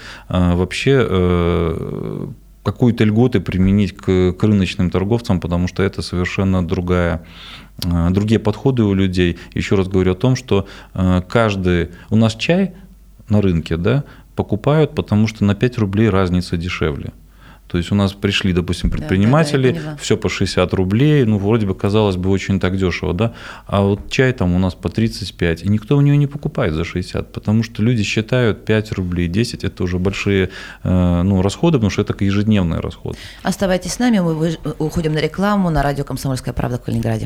вообще какую-то льготы применить к, к рыночным торговцам, потому что это совершенно другая, другие подходы у людей. Еще раз говорю о том, что каждый... У нас чай на рынке, да, покупают, потому что на пять рублей разница дешевле. То есть у нас пришли, допустим, предприниматели, да, да, да, все по шестьдесят рублей, ну, вроде бы, казалось бы, очень так дешево, да, а вот чай там у нас по тридцать пять, и никто у нее не покупает за шестьдесят, потому что люди считают пять рублей, десять, это уже большие ну, расходы, потому что это ежедневные расходы. Оставайтесь с нами, мы уходим на рекламу на радио «Комсомольская правда» в Калининграде.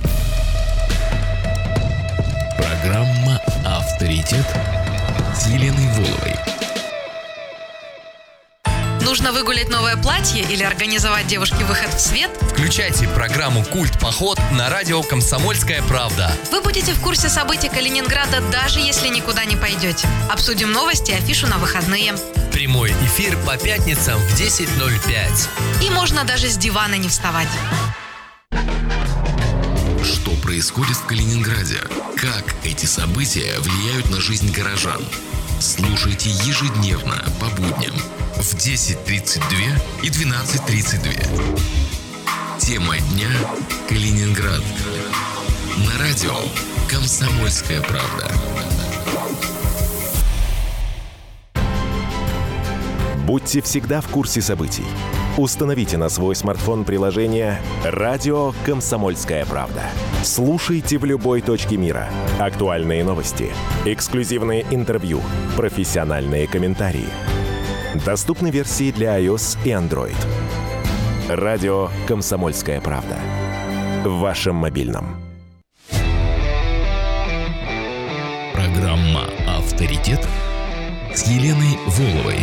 Программа «Авторитет» с Еленой Воловой. Нужно выгулять новое платье или организовать девушке выход в свет? Включайте программу «Культ-поход» на радио «Комсомольская правда». Вы будете в курсе событий Калининграда, даже если никуда не пойдете. Обсудим новости и афишу на выходные. Прямой эфир по пятницам в десять ноль пять. И можно даже с дивана не вставать. Что происходит в Калининграде? Как эти события влияют на жизнь горожан? Слушайте ежедневно по будням в десять тридцать два и двенадцать тридцать два. Тема дня – Калининград. На радио «Комсомольская правда». Будьте всегда в курсе событий. Установите на свой смартфон приложение «Радио Комсомольская правда». Слушайте в любой точке мира. Актуальные новости, эксклюзивные интервью, профессиональные комментарии. Доступны версии для iOS и Android. «Радио Комсомольская правда». В вашем мобильном. Программа «Авторитет» с Еленой Воловой.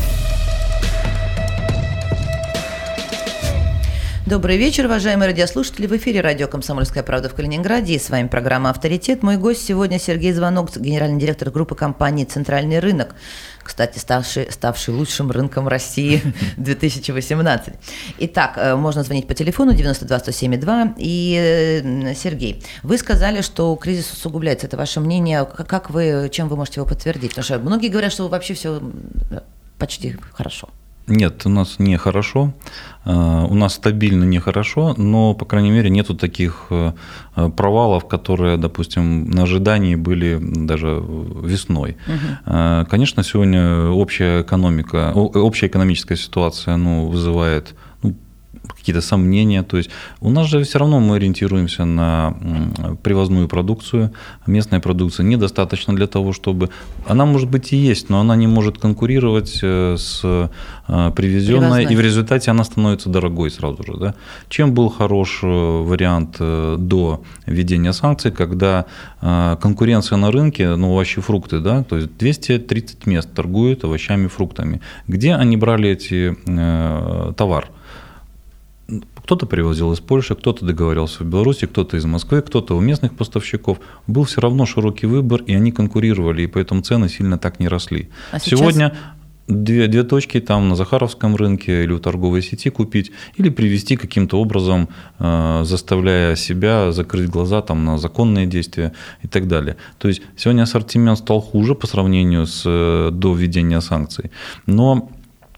Добрый вечер, уважаемые радиослушатели. В эфире радио «Комсомольская правда» в Калининграде. И с вами программа «Авторитет». Мой гость сегодня Сергей Звонок, генеральный директор группы компании «Центральный рынок». Кстати, ставший, ставший лучшим рынком России две тысячи восемнадцать. Итак, можно звонить по телефону девяносто два сто семь два. И, Сергей, вы сказали, что кризис усугубляется. Это ваше мнение. Как вы, чем вы можете его подтвердить? Потому что многие говорят, что вообще все почти хорошо. Нет, у нас нехорошо, у нас стабильно нехорошо, но, по крайней мере, нету таких провалов, которые, допустим, на ожидании были даже весной. Угу. Конечно, сегодня общая экономика, общая экономическая ситуация ну, вызывает какие-то сомнения. То есть у нас же все равно мы ориентируемся на привозную продукцию. Местная продукция недостаточно для того, чтобы... Она, может быть, и есть, но она не может конкурировать с привезенной, привозной. И в результате она становится дорогой сразу же. Да? Чем был хорош вариант до введения санкций, когда конкуренция на рынке, ну, овощи, фрукты, да, то есть двести тридцать мест торгуют овощами, фруктами. Где они брали эти товар? Кто-то привозил из Польши, кто-то договаривался в Беларуси, кто-то из Москвы, кто-то у местных поставщиков. Был все равно широкий выбор, и они конкурировали, и поэтому цены сильно так не росли. А сейчас... Сегодня две, две точки там на Захаровском рынке или у торговой сети купить, или привести каким-то образом, э, заставляя себя закрыть глаза там, на законные действия и так далее. То есть сегодня ассортимент стал хуже по сравнению с э, до введения санкций, но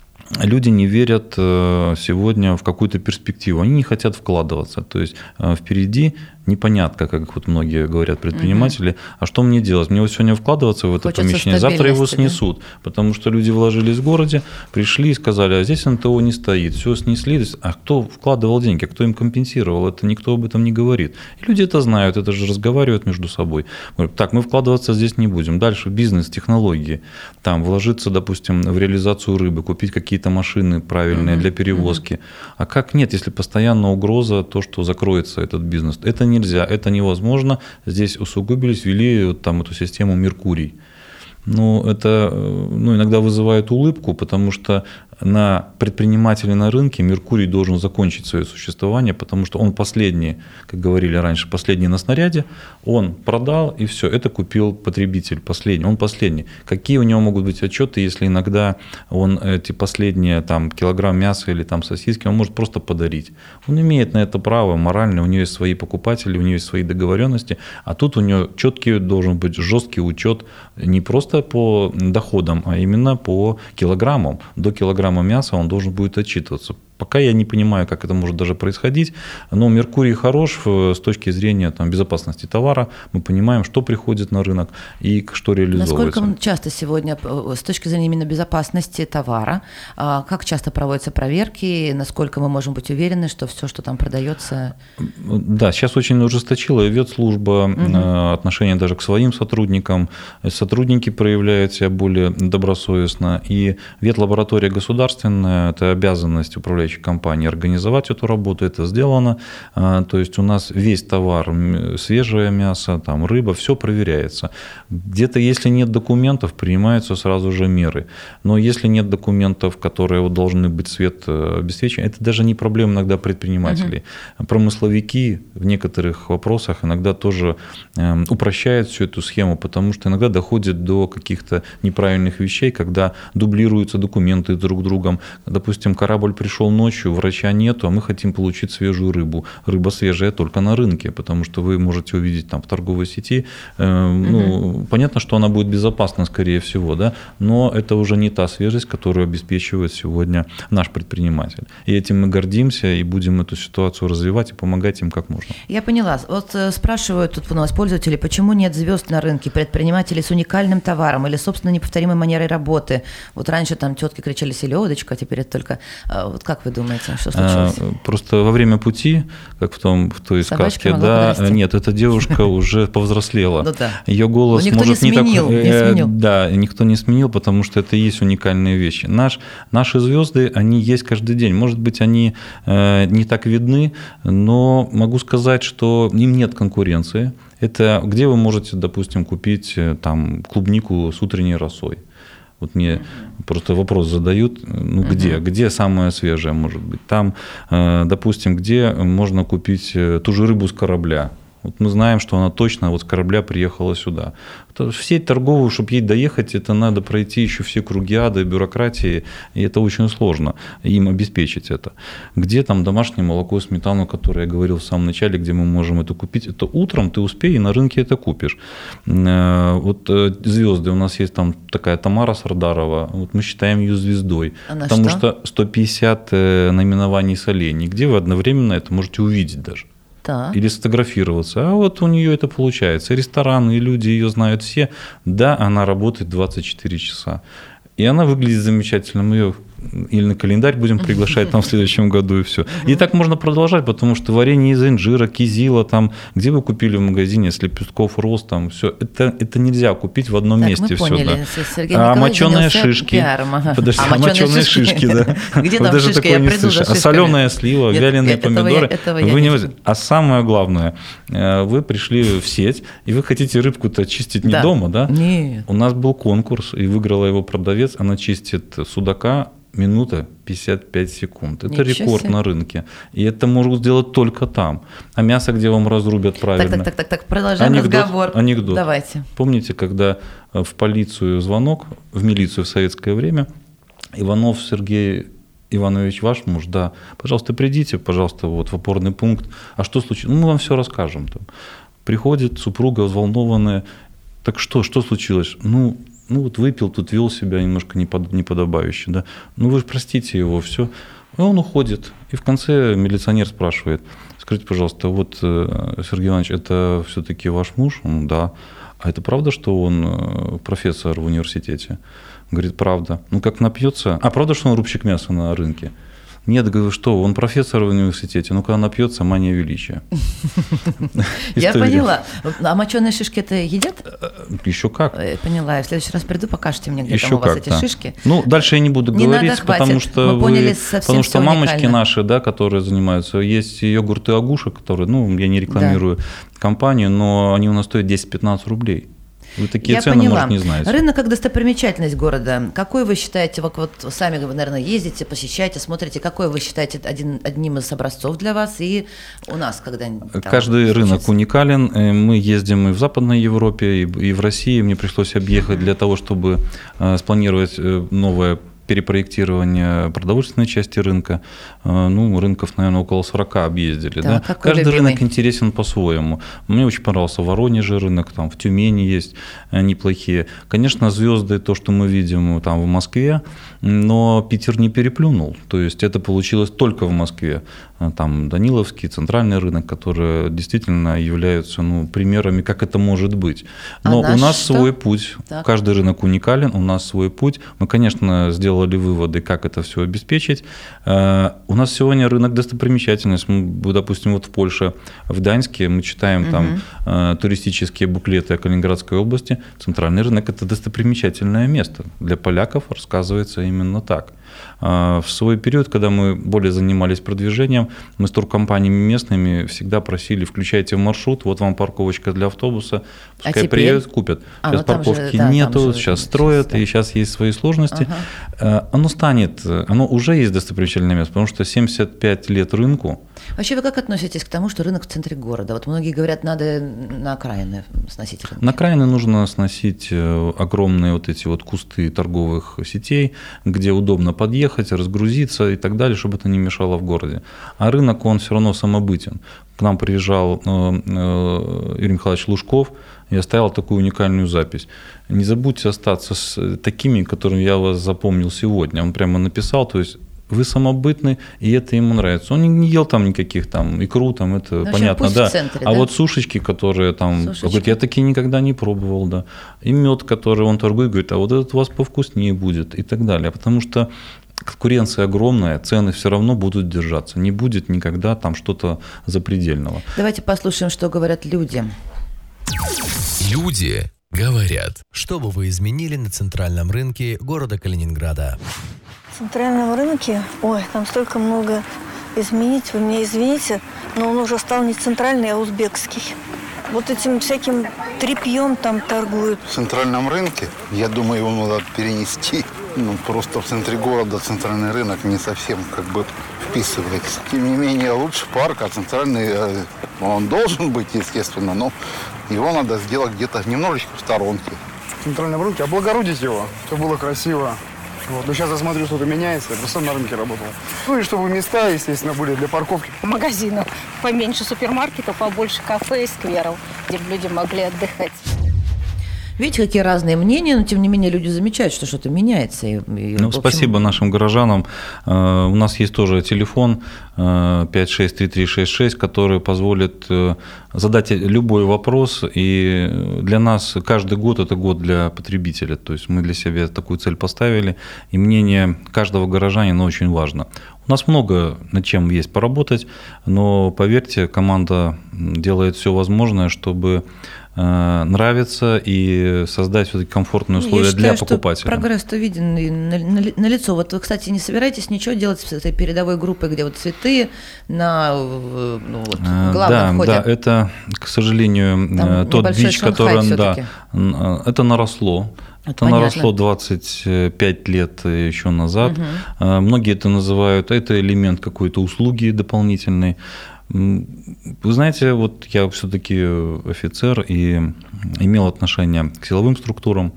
люди не верят сегодня в какую-то перспективу, они не хотят вкладываться. То есть впереди непонятно, как вот многие говорят предприниматели, угу. а что мне делать? Мне вот сегодня вкладываться в это Хочется помещение, завтра его снесут, да? Потому что люди вложились в городе, пришли и сказали, а здесь эн тэ о не стоит, все снесли, а кто вкладывал деньги, кто им компенсировал, это никто об этом не говорит. И люди это знают, это же разговаривают между собой. Говорят, так, мы вкладываться здесь не будем. Дальше бизнес, технологии, там вложиться, допустим, в реализацию рыбы, купить какие-то машины правильные угу. для перевозки. Угу. А как нет, если постоянно угроза, то, что закроется этот бизнес? Это не нельзя, это невозможно. Здесь усугубились, ввели вот там эту систему Меркурий. Ну, это ну, иногда вызывает улыбку, потому что на предпринимателя на рынке Меркурий должен закончить свое существование, потому что он последний, как говорили раньше, последний на снаряде, он продал и все, это купил потребитель последний, он последний. Какие у него могут быть отчеты, если иногда он эти последние там, килограмм мяса или там, сосиски, он может просто подарить. Он имеет на это право морально, у него есть свои покупатели, у него есть свои договоренности, а тут у него четкий должен быть жесткий учет не просто по доходам, а именно по килограммам, до килограмма мяса он должен будет отчитываться. Пока я не понимаю, как это может даже происходить, но Меркурий хорош с точки зрения там, безопасности товара. Мы понимаем, что приходит на рынок и что реализовывается. Насколько часто сегодня с точки зрения именно безопасности товара, как часто проводятся проверки, насколько мы можем быть уверены, что все, что там продается... Да, сейчас очень ужесточила ветслужба, угу. отношение даже к своим сотрудникам. Сотрудники проявляют себя более добросовестно. И ветлаборатория государственная – это обязанность управляющей компании организовать эту работу, это сделано. То есть у нас весь товар, свежее мясо, там, рыба, все проверяется. Где-то, если нет документов, принимаются сразу же меры. Но если нет документов, которые вот должны быть свет обеспечения, это даже не проблема иногда предпринимателей. Угу. Промысловики в некоторых вопросах иногда тоже упрощают всю эту схему, потому что иногда доходит до каких-то неправильных вещей, когда дублируются документы друг другом. Допустим, корабль пришел ночью, врача нету, а мы хотим получить свежую рыбу. Рыба свежая только на рынке, потому что вы можете увидеть там в торговой сети. Э, ну, угу. Понятно, что она будет безопасна, скорее всего, да, но это уже не та свежесть, которую обеспечивает сегодня наш предприниматель. И этим мы гордимся и будем эту ситуацию развивать и помогать им как можно. Я поняла. Вот спрашивают тут у нас пользователи, почему нет звезд на рынке, предпринимателей с уникальным товаром или, собственно, неповторимой манерой работы. Вот раньше там тетки кричали «селедочка», а теперь это только... Вот как вы думаете, что случилось? Просто во время пути, как в, том, в той Собачка сказке, да, нет, эта девушка уже повзрослела. Ну да. Ее голос никто может не не сменил, так... не сменил. Да, никто не сменил, потому что это и есть уникальные вещи. Наш, наши звезды, они есть каждый день. Может быть, они не так видны, но могу сказать, что им нет конкуренции. Это где вы можете, допустим, купить там, клубнику с утренней росой? Вот мне просто вопрос задают, ну где, uh-huh. где самое свежее может быть? Там, допустим, где можно купить ту же рыбу с корабля? Вот мы знаем, что она точно вот с корабля приехала сюда. В сеть торговую, чтобы ей доехать, это надо пройти еще все круги ада, бюрократии, и это очень сложно им обеспечить это. Где там домашнее молоко, сметану, которое я говорил в самом начале, где мы можем это купить? Это утром ты успей и на рынке это купишь. Вот звезды, у нас есть там такая Тамара Сардарова, вот мы считаем ее звездой, Она потому что? что сто пятьдесят наименований солений, где вы одновременно это можете увидеть даже. Да. Или сфотографироваться. А вот у нее это получается. Рестораны, и люди ее знают все. Да, она работает двадцать четыре часа. И она выглядит замечательно. Мы ее или на календарь будем приглашать там в следующем году, и все. И так можно продолжать, потому что варенье из инжира, кизила, там, где вы купили в магазине, с лепестков роз, там, все. Это, это нельзя купить в одном так, месте. Мы все, поняли, да. Сергей а моченые шишки. Ага. Подожди, а моченые шишки, да. Где там шишки? Я приду за шишками. А соленая слива, Нет, вяленые помидоры. Этого вы не... А самое главное, вы пришли в сеть, и вы хотите рыбку-то чистить не да. дома, да? Нет. У нас был конкурс, и выиграла его продавец. Она чистит судака минута пятьдесят пять секунд. Это Ничего рекорд себе. на рынке. И это могут сделать только там. А мясо, где вам разрубят правильно. Так, так, так, так, так, продолжаем анекдот, разговор. Анекдот. Давайте. Помните, когда в полицию звонок, в милицию в советское время, Иванов Сергей Иванович, ваш муж, да, пожалуйста, придите, пожалуйста, вот в опорный пункт. А что случилось? Ну, мы вам все расскажем. Там. Приходит супруга взволнованная. Так что, что случилось? Ну, ну вот выпил, тут вел себя немножко непод, неподобающе, да. Ну вы же простите его, все. И он уходит. И в конце милиционер спрашивает: скажите, пожалуйста, вот Сергей Иванович, это все-таки ваш муж? Он: да. А это правда, что он профессор в университете? Говорит: правда. Ну как напьется? А правда, что он рубщик мяса на рынке? Нет, говорю, что, он профессор в университете, ну когда напьется, мания величия. Я поняла. А моченые шишки это едят? Еще как. Поняла. Я в следующий раз приду, покажете мне, где там у вас эти шишки. Ну, дальше я не буду говорить, потому что потому что мамочки наши, да, которые занимаются, есть йогурты Агуша, которые, ну, я не рекламирую компанию, но они у нас стоят десять-пятнадцать рублей. Вы такие Я цены, поняла. может, не знаете. Рынок как достопримечательность города. Какой вы считаете, вот, вот сами, вы, наверное, ездите, посещаете, смотрите, какой вы считаете один, одним из образцов для вас и у нас когда-нибудь? Там, Каждый случится? рынок уникален. Мы ездим и в Западной Европе, и в России. Мне пришлось объехать для того, чтобы спланировать новое перепроектирование продовольственной части рынка. Ну, рынков, наверное, около сорока объездили. Да, да? Каждый любимый? Рынок интересен по-своему. Мне очень понравился Воронеже рынок, там в Тюмени есть неплохие. Конечно, звезды, то, что мы видим там в Москве, но Питер не переплюнул. То есть это получилось только в Москве. Там Даниловский, центральный рынок, которые действительно являются, ну, примерами, как это может быть. Но а у нас что? Свой путь. Так. Каждый рынок уникален, у нас свой путь. Мы, конечно, сделали выводы, как это все обеспечить. У нас сегодня рынок достопримечательность. Мы, допустим, вот в Польше, в Даньске мы читаем угу. там туристические буклеты о Калининградской области. Центральный рынок – это достопримечательное место. Для поляков рассказывается именно так. В свой период, когда мы более занимались продвижением, мы с туркомпаниями местными всегда просили: включайте в маршрут, вот вам парковочка для автобуса, пускай а теперь... приедут, купят. А, сейчас ну, парковки же, да, нету, же, сейчас строят, да. И сейчас есть свои сложности. Ага. Оно станет, оно уже есть достопримечательное место, потому что семьдесят пять лет рынку. Вообще вы как относитесь к тому, что рынок в центре города? Вот многие говорят, надо на окраины сносить рынки. На окраины нужно сносить огромные вот эти вот кусты торговых сетей, где удобно подъехать, разгрузиться и так далее, чтобы это не мешало в городе. А рынок, он все равно самобытен. К нам приезжал Юрий Михайлович Лужков и оставил такую уникальную запись: не забудьте остаться с такими, которыми я вас запомнил сегодня. Он прямо написал, то есть вы самобытны, и это ему нравится. Он не ел там никаких там икру, там это но понятно, да. Центре, а да? Вот сушечки, которые там, говорит, я такие никогда не пробовал, да. И мед, который он торгует, говорит, а вот этот у вас повкуснее будет и так далее, потому что конкуренция огромная, цены все равно будут держаться, не будет никогда там что-то запредельного. Давайте послушаем, что говорят люди. Люди говорят. Что бы вы изменили на центральном рынке города Калининграда? В центральном рынке, ой, там столько много изменить, вы меня извините, но он уже стал не центральный, а узбекский. Вот этим всяким тряпьем там торгуют. В центральном рынке, я думаю, его надо перенести. Ну, просто в центре города центральный рынок не совсем как бы вписывается. Тем не менее, лучше парк, а центральный, он должен быть, естественно, но его надо сделать где-то немножечко в сторонке. В центральном рынке облагородить его, чтобы было красиво. Вот. Но сейчас я смотрю, что-то меняется. Я просто на рынке работал. Ну и чтобы места, естественно, были для парковки. Магазинов поменьше, супермаркетов, побольше кафе и скверов, где бы люди могли отдыхать. Видите, какие разные мнения, но тем не менее люди замечают, что что-то меняется. И, и, ну, общем... Спасибо нашим горожанам. У нас есть тоже телефон пять шесть три три шесть шесть, который позволит задать любой вопрос. И для нас каждый год – это год для потребителя. То есть мы для себя такую цель поставили. И мнение каждого горожанина очень важно. У нас много над чем есть поработать, но, поверьте, команда делает все возможное, чтобы нравится и создать все-таки комфортные условия Я для считаю, покупателя. Что прогресс-то виден на, на, на лицо. Вот вы, кстати, не собираетесь ничего делать с этой передовой группой, где вот цветы на ну, вот, главном да, входе? Да, это, к сожалению, там тот бич, который, да, это наросло. Это Понятно. наросло двадцать пять лет еще назад. Угу. Многие это называют, это элемент какой-то услуги дополнительной. Вы знаете, вот я все-таки офицер и имел отношение к силовым структурам,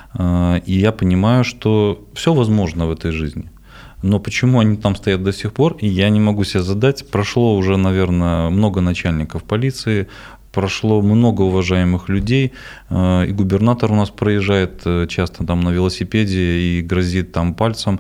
и я понимаю, что все возможно в этой жизни. Но почему они там стоят до сих пор, и я не могу себе задать. Прошло уже, наверное, много начальников полиции, прошло много уважаемых людей, и губернатор у нас проезжает часто там на велосипеде и грозит там пальцем,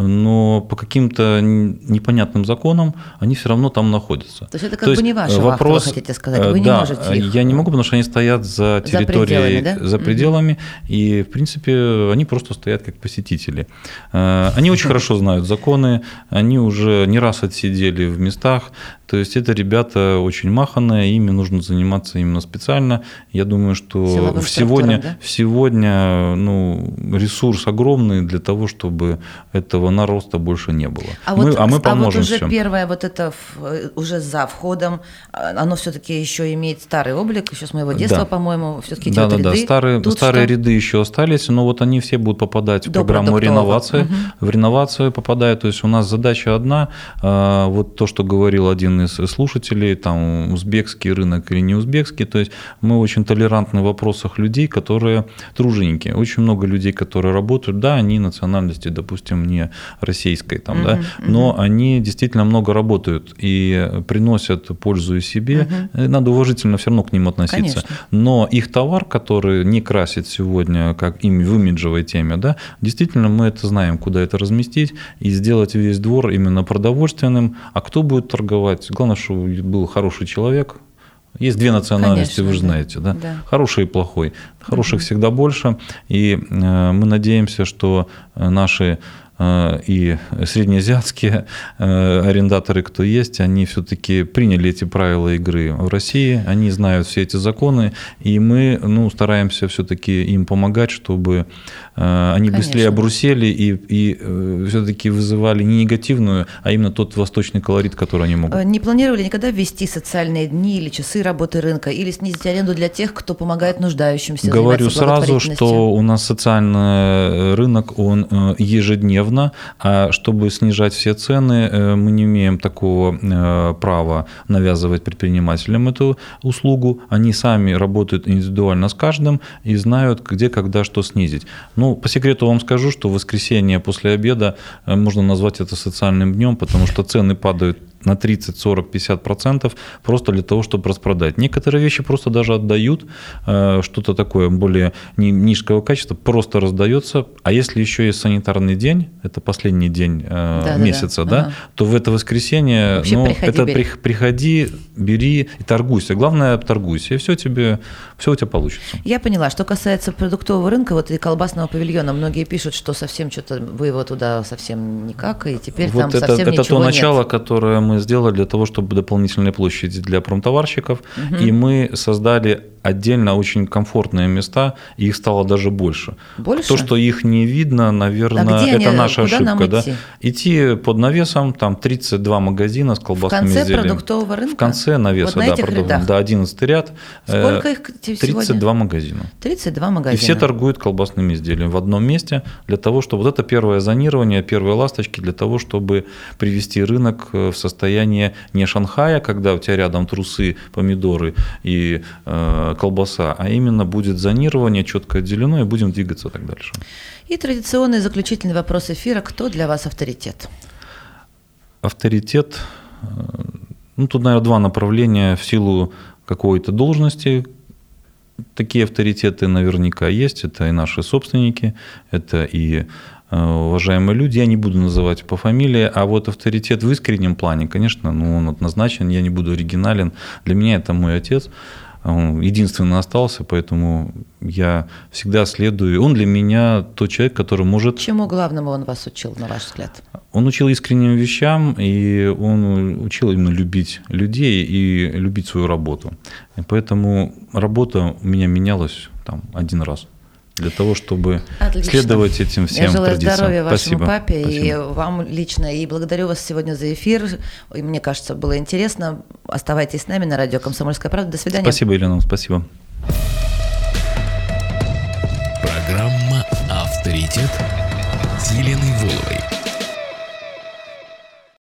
но по каким-то непонятным законам они все равно там находятся. То есть это как То бы не ваша вопрос, вахта, вы хотите сказать, вы да, не можете их... я не могу, потому что они стоят за территорией, за пределами, да? за пределами mm-hmm. и, в принципе, они просто стоят как посетители. Они очень хорошо знают законы, они уже не раз отсидели в местах, то есть это ребята очень маханные, ими нужно заниматься именно специально. Я думаю, что сегодня, да? сегодня ну, ресурс огромный для того, чтобы этого нароста больше не было. А мы, вот, а мы поможем а вот уже всем. Первое, вот это уже за входом, оно все-таки еще имеет старый облик, еще с моего детства, да. по-моему, все-таки да, идет да, ряды. Да, старые, старые ряды еще остались, но вот они все будут попадать в До программу реновации. Угу. В реновацию попадают. То есть у нас задача одна, вот то, что говорил один из слушателей, там узбекский рынок или не узбекский, то есть мы очень толерантны в вопросах людей, которые труженики. Очень много людей, которые работают, да, они национальности, допустим, не российской, там, uh-huh, да, но uh-huh. они действительно много работают и приносят пользу и себе. Uh-huh. Надо уважительно все равно к ним относиться. Конечно. Но их товар, который не красит сегодня, как им в имиджевой теме, да, действительно мы это знаем, куда это разместить и сделать весь двор именно продовольственным. А кто будет торговать? Главное, чтобы был хороший человек. Есть две национальности, Конечно, вы же знаете, да? Да. Хороший и плохой. Хороших угу. всегда больше. И э, мы надеемся, что наши э, и среднеазиатские э, арендаторы, кто есть, они все-таки приняли эти правила игры в России, они знают все эти законы, и мы ну, стараемся все-таки им помогать, чтобы э, они Конечно. быстрее обрусели и, и э, все-таки вызывали не негативную, а именно тот восточный колорит, который они могут. Не планировали никогда ввести социальные дни или часы работы рынка, или снизить аренду для тех, кто помогает нуждающимся? Говорю сразу, что у нас социальный рынок, он ежедневно, а чтобы снижать все цены, мы не имеем такого права навязывать предпринимателям эту услугу. Они сами работают индивидуально с каждым и знают, где, когда, что снизить. Ну, по секрету вам скажу, что в воскресенье после обеда можно назвать это социальным днем, потому что цены падают на тридцать, сорок, пятьдесят процентов просто для того, чтобы распродать. Некоторые вещи просто даже отдают, что-то такое более низкого качества просто раздается. А если еще есть санитарный день, это последний день да, месяца, да, да. Да, ага. то в это воскресенье Вообще, ну, приходи, это бери. приходи, бери и торгуйся. Главное, торгуйся, и все, тебе, все у тебя получится. Я поняла. Что касается продуктового рынка вот и колбасного павильона, многие пишут, что совсем что-то вы его туда совсем никак, и теперь вот там это, совсем это ничего то начало, нет. которое мы мы сделали для того, чтобы дополнительные площади для промтоварщиков, угу. и мы создали отдельно очень комфортные места, и их стало даже больше. Больше? То, что их не видно, наверное, а это они, наша ошибка. Нам идти? Да? Идти под навесом, там тридцать два магазина с колбасными изделиями. В конце изделиями. продуктового рынка? В конце навеса, вот да, продуктового. Да, одиннадцатый ряд. Сколько их сегодня? тридцать два магазина. тридцать два магазина. И все торгуют колбасными изделиями в одном месте, для того, чтобы... Вот это первое зонирование, первые ласточки, для того, чтобы привести рынок в состояние не Шанхая, когда у тебя рядом трусы, помидоры и э, колбаса, а именно будет зонирование, четко отделено, и будем двигаться так дальше. И традиционный заключительный вопрос эфира. Кто для вас авторитет? Авторитет, ну, тут, наверное, два направления в силу какой-то должности. Такие авторитеты наверняка есть. Это и наши собственники, это и уважаемые люди. Я не буду называть по фамилии, а вот авторитет в искреннем плане, конечно, ну, он однозначен, я не буду оригинален. Для меня это мой отец. Он единственный остался, поэтому я всегда следую. Он для меня тот человек, который может... Чему главному он вас учил, на ваш взгляд? Он учил искренним вещам, и он учил именно любить людей и любить свою работу. И поэтому работа у меня менялась там один раз. Для того, чтобы Отлично. следовать этим всем Я желаю традициям. здоровья вашему Спасибо. папе Спасибо. и вам лично. И благодарю вас сегодня за эфир. И мне кажется, было интересно. Оставайтесь с нами на радио «Комсомольская правда». До свидания. Спасибо, Елена. Спасибо. Программа Авторитет с Еленой Воловой.